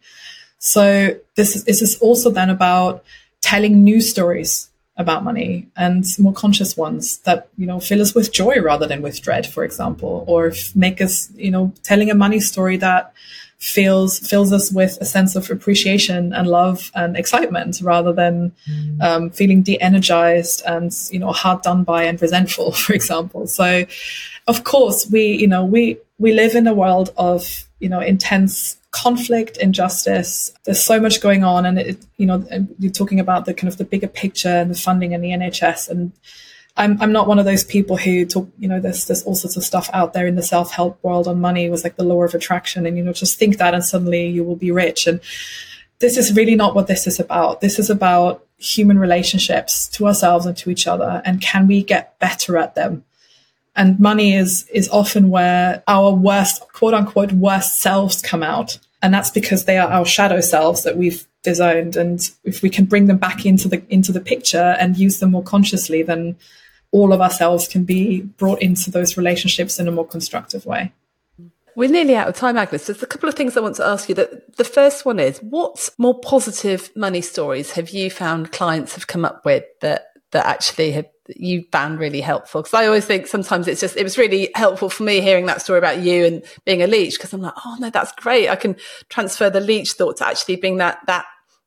So this is, this is also then about telling new stories about money and more conscious ones that, you know, fill us with joy rather than with dread, for example, or make us, you know, telling a money story that feels fills us with a sense of appreciation and love and excitement rather than um, feeling de-energized and, you know, hard done by and resentful, for example. So, of course, we, you know, we we live in a world of, you know, intense conflict, injustice. There's so much going on, and it, you know, you're talking about the kind of the bigger picture and the funding and the N H S and. I'm I'm not one of those people who talk, you know, there's there's all sorts of stuff out there in the self-help world on money. It was like the law of attraction and, you know, just think that and suddenly you will be rich. And this is really not what this is about. This is about human relationships to ourselves and to each other. And can we get better at them? And money is is often where our worst, quote unquote, worst selves come out. And that's because they are our shadow selves that we've disowned. And if we can bring them back into the into the picture and use them more consciously, then all of ourselves can be brought into those relationships in a more constructive way. We're nearly out of time, Agnes. There's a couple of things I want to ask you. That the first one is, what more positive money stories have you found clients have come up with that that actually have you found really helpful? Because I always think sometimes it's just, it was really helpful for me hearing that story about you and being a leech, because I'm like, oh no, that's great. I can transfer the leech thought to actually being that that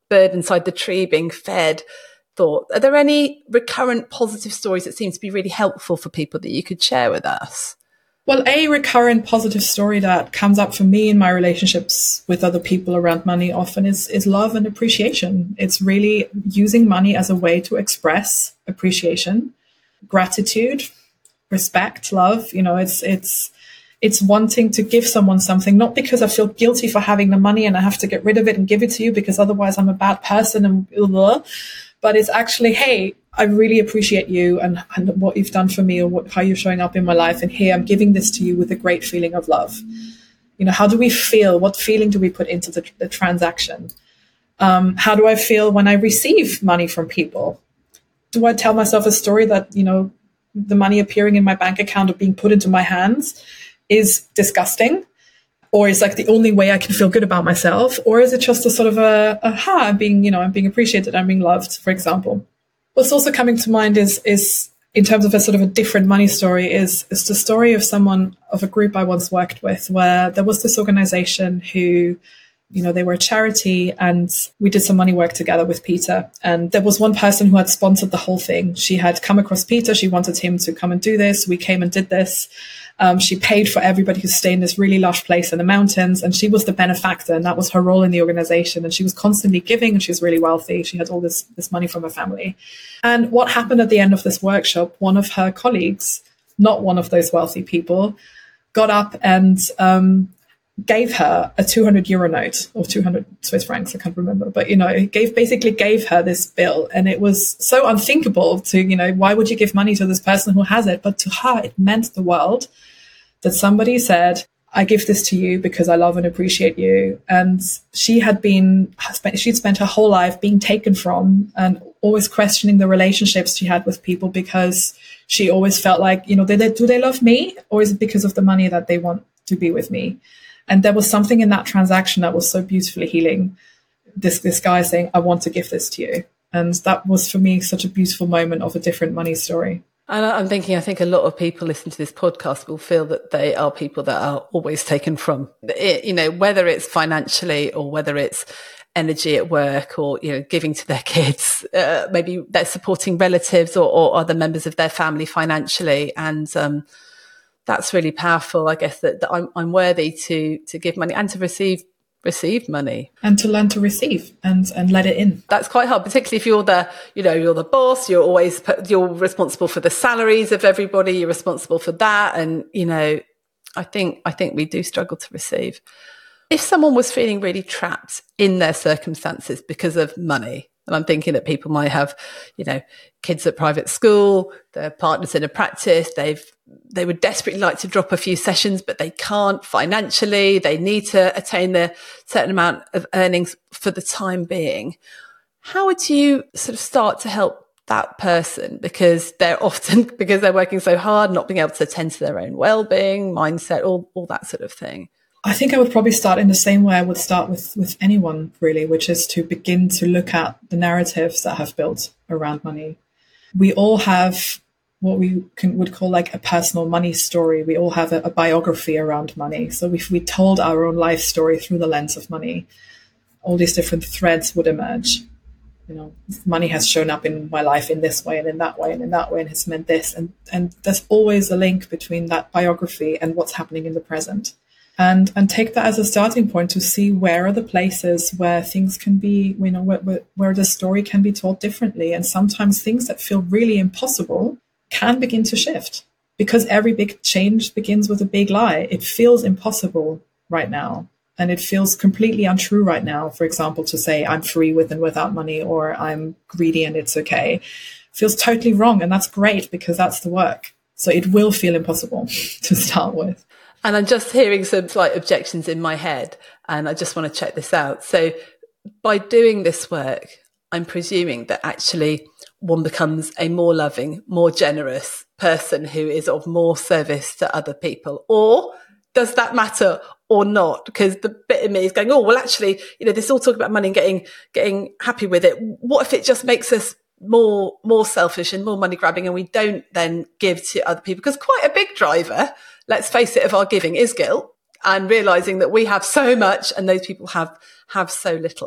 bird inside the tree being fed thought. Are there any recurrent positive stories that seem to be really helpful for people that you could share with us? Well, a recurrent positive story that comes up for me in my relationships with other people around money often is, is love and appreciation. It's really using money as a way to express appreciation, gratitude, respect, love. You know, it's, it's, it's wanting to give someone something, not because I feel guilty for having the money and I have to get rid of it and give it to you because otherwise I'm a bad person and blah, blah, but it's actually, hey, I really appreciate you and, and what you've done for me or what, how you're showing up in my life. And here, I'm giving this to you with a great feeling of love. You know, how do we feel? What feeling do we put into the, the transaction? Um, how do I feel when I receive money from people? Do I tell myself a story that, you know, the money appearing in my bank account or being put into my hands is disgusting? Or is like the only way I can feel good about myself? Or is it just a sort of a, aha, I'm being, you know, I'm being appreciated, I'm being loved, for example. What's also coming to mind is, is in terms of a sort of a different money story, is, is the story of someone, of a group I once worked with, where there was this organization who, you know, they were a charity and we did some money work together with Peter. And there was one person who had sponsored the whole thing. She had come across Peter. She wanted him to come and do this. We came and did this. Um, she paid for everybody to stay in this really lush place in the mountains. And she was the benefactor. And that was her role in the organization. And she was constantly giving and she was really wealthy. She had all this, this money from her family. And what happened at the end of this workshop, one of her colleagues, not one of those wealthy people, got up and um, gave her a two hundred euro note or two hundred Swiss francs. I can't remember. But, you know, it gave basically gave her this bill. And it was so unthinkable to, you know, why would you give money to this person who has it? But to her, it meant the world. That somebody said, I give this to you because I love and appreciate you. And she had been, she'd spent her whole life being taken from and always questioning the relationships she had with people because she always felt like, you know, do they, do they love me? Or is it because of the money that they want to be with me? And there was something in that transaction that was so beautifully healing. This, this guy saying, I want to give this to you. And that was for me such a beautiful moment of a different money story. And I'm thinking, I think a lot of people listening to this podcast will feel that they are people that are always taken from, it, you know, whether it's financially or whether it's energy at work or, you know, giving to their kids, uh, maybe they're supporting relatives or, or other members of their family financially. And, um, that's really powerful. I guess that, that I'm, I'm worthy to, to give money and to receive receive money and to learn to receive and and let it in. That's quite hard, particularly if you're the, you know, you're the boss, you're always, you're responsible for the salaries of everybody, you're responsible for that. And, you know, I think, I think we do struggle to receive. If someone was feeling really trapped in their circumstances because of money, and I'm thinking that people might have, you know, kids at private school, their partners in a practice, they've, they would desperately like to drop a few sessions, but they can't financially. They need to attain the certain amount of earnings for the time being. How would you sort of start to help that person? Because they're often, because they're working so hard, not being able to attend to their own well-being, mindset, all, all that sort of thing. I think I would probably start in the same way I would start with, with anyone, really, which is to begin to look at the narratives that have built around money. We all have what we can, would call like a personal money story. We all have a, a biography around money. So if we told our own life story through the lens of money, all these different threads would emerge. You know, money has shown up in my life in this way and in that way and in that way and has meant this. And, and there's always a link between that biography and what's happening in the present. And and take that as a starting point to see where are the places where things can be, you know, where, where, where the story can be told differently. And sometimes things that feel really impossible can begin to shift because every big change begins with a big lie. It feels impossible right now. And it feels completely untrue right now. For example, to say I'm free with and without money or I'm greedy and it's okay. It feels totally wrong. And that's great because that's the work. So it will feel impossible to start with. And I'm just hearing some slight objections in my head, and I just want to check this out. So by doing this work, I'm presuming that actually one becomes a more loving, more generous person who is of more service to other people. Or does that matter or not? Because the bit in me is going, oh, well, actually, you know, this all talk about money and getting, getting happy with it. What if it just makes us more, more selfish and more money grabbing and we don't then give to other people? Because quite a big driver, let's face it, of our giving is guilt and realizing that we have so much and those people have, have so little.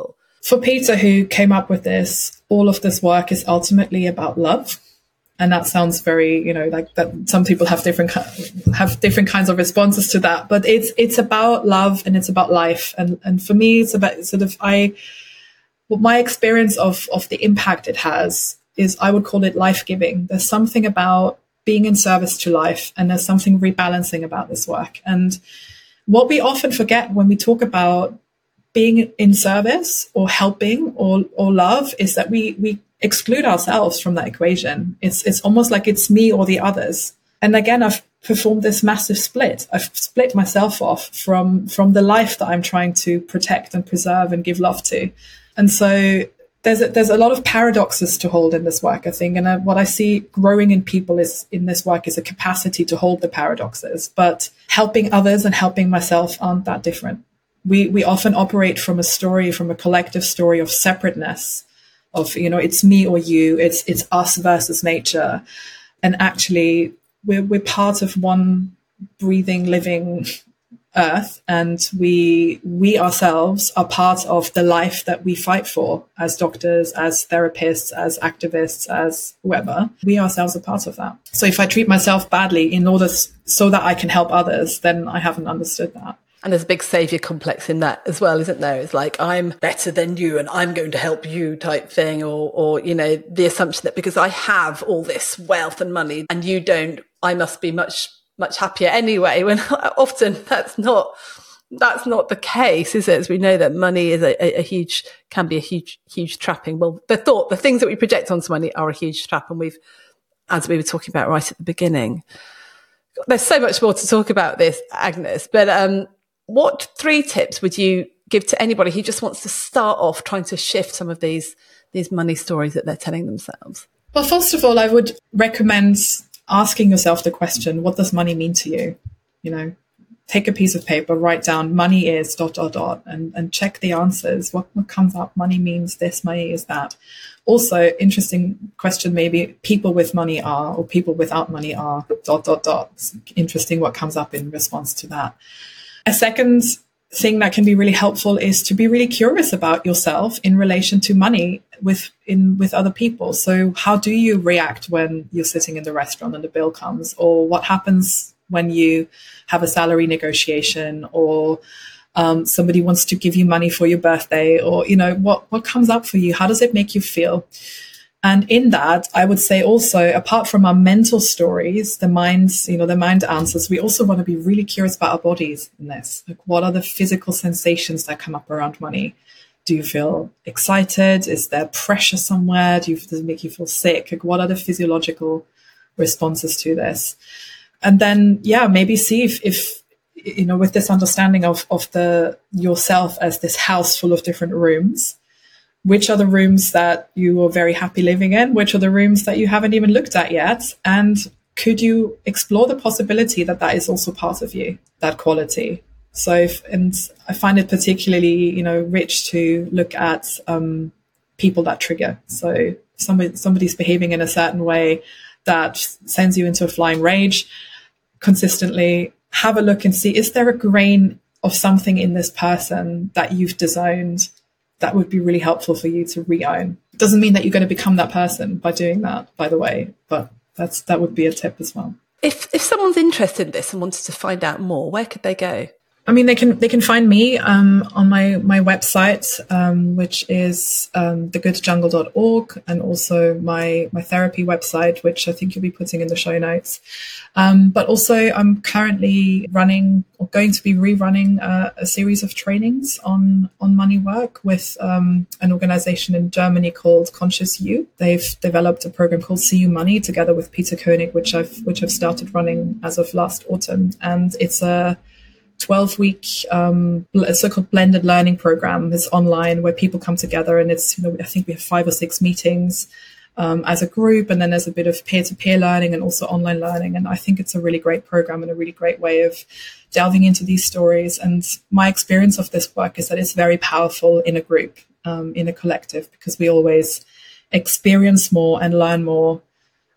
For Peter, who came up with this, all of this work is ultimately about love. And that sounds very, you know, like that some people have different have different kinds of responses to that. But it's it's about love and it's about life. And and for me, it's about sort of I well, my experience of of the impact it has is I would call it life-giving. There's something about being in service to life, and there's something rebalancing about this work. And what we often forget when we talk about being in service or helping or or love is that we we exclude ourselves from that equation. It's it's almost like it's me or the others. And again, I've performed this massive split. I've split myself off from from the life that I'm trying to protect and preserve and give love to. And so there's a, there's a lot of paradoxes to hold in this work, I think. And uh, what I see growing in people is in this work is a capacity to hold the paradoxes. But helping others and helping myself aren't that different. We we often operate from a story, from a collective story of separateness, of, you know, it's me or you, it's it's us versus nature. And actually, we're we're part of one breathing, living earth, and we we ourselves are part of the life that we fight for as doctors, as therapists, as activists, as whoever. We ourselves are part of that. So if I treat myself badly in order so that I can help others, then I haven't understood that. And there's a big saviour complex in that as well, isn't there? It's like, I'm better than you and I'm going to help you type thing. Or, or, you know, the assumption that because I have all this wealth and money and you don't, I must be much, much happier anyway. When often that's not, that's not the case, is it? As we know that money is a, a, a huge, can be a huge, huge trapping. Well, the thought, the things that we project onto money are a huge trap. And we've, as we were talking about right at the beginning, there's so much more to talk about this, Agnes, but, um, what three tips would you give to anybody who just wants to start off trying to shift some of these these money stories that they're telling themselves? Well, first of all, I would recommend asking yourself the question, what does money mean to you? You know, take a piece of paper, write down money is dot, dot, dot, and, and check the answers. What, what comes up? Money means this, money is that. Also, interesting question, maybe people with money are, or people without money are, dot, dot, dot. It's interesting what comes up in response to that. A second thing that can be really helpful is to be really curious about yourself in relation to money with in with other people. So how do you react when you're sitting in the restaurant and the bill comes? Or what happens when you have a salary negotiation, or um, somebody wants to give you money for your birthday? Or, you know, what, what comes up for you? How does it make you feel? And in that, I would say also, apart from our mental stories, the mind's, you know, the mind answers, we also want to be really curious about our bodies in this. Like, what are the physical sensations that come up around money? Do you feel excited? Is there pressure somewhere? Do you, does it make you feel sick? Like, what are the physiological responses to this? And then, yeah, maybe see if, if you know, with this understanding of, of the yourself as this house full of different rooms, which are the rooms that you are very happy living in? Which are the rooms that you haven't even looked at yet? And could you explore the possibility that that is also part of you, that quality? So, if, and I find it particularly, you know, rich to look at um, people that trigger. So somebody, somebody's behaving in a certain way that sends you into a flying rage consistently. Have a look and see, is there a grain of something in this person that you've disowned? That would be really helpful for you to re-own. It doesn't mean that you're going to become that person by doing that, by the way, but that's that would be a tip as well. If if someone's interested in this and wanted to find out more, where could they go? I mean, they can they can find me um, on my my website, um, which is um, the good jungle dot org, and also my my therapy website, which I think you'll be putting in the show notes. Um, but also, I'm currently running or going to be rerunning uh, a series of trainings on on money work with um, an organization in Germany called Conscious You. They've developed a program called See You Money together with Peter Koenig, which I've which I've started running as of last autumn, and it's a twelve-week um, so-called blended learning program. It's online where people come together, and it's, you know, I think we have five or six meetings um, as a group, and then there's a bit of peer-to-peer learning and also online learning. And I think it's a really great program and a really great way of delving into these stories. And my experience of this work is that it's very powerful in a group, um, in a collective, because we always experience more and learn more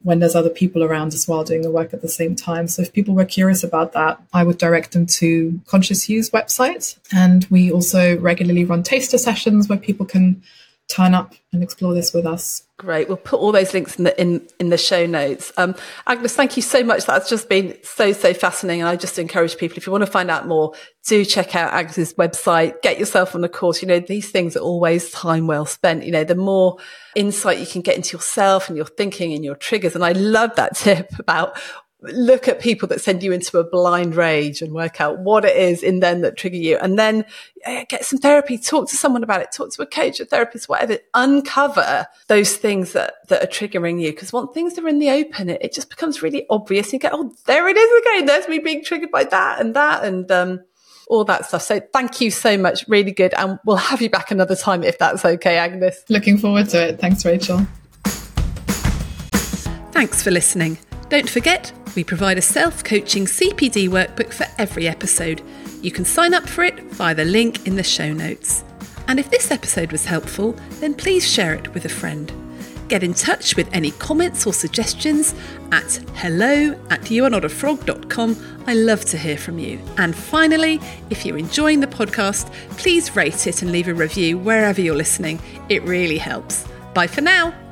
when there's other people around as well doing the work at the same time. So if people were curious about that, I would direct them to Conscious You's website. And we also regularly run taster sessions where people can turn up and explore this with us. Great. We'll put all those links in the in, in the show notes. Um, Agnes, thank you so much. That's just been so, so fascinating. And I just encourage people, if you want to find out more, do check out Agnes's website, get yourself on the course. You know, these things are always time well spent. You know, the more insight you can get into yourself and your thinking and your triggers. And I love that tip about look at people that send you into a blind rage and work out what it is in them that trigger you. And then uh, get some therapy, talk to someone about it, talk to a coach, a therapist, whatever, uncover those things that, that are triggering you. Because once things are in the open, it, it just becomes really obvious. You go, oh, there it is again. There's me being triggered by that and that and um, all that stuff. So thank you so much. Really good. And we'll have you back another time if that's okay, Agnes. Looking forward to it. Thanks, Rachel. Thanks for listening. Don't forget, we provide a self-coaching C P D workbook for every episode. You can sign up for it via the link in the show notes. And if this episode was helpful, then please share it with a friend. Get in touch with any comments or suggestions at hello at you are not a frog dot com. I love to hear from you. And finally, if you're enjoying the podcast, please rate it and leave a review wherever you're listening. It really helps. Bye for now.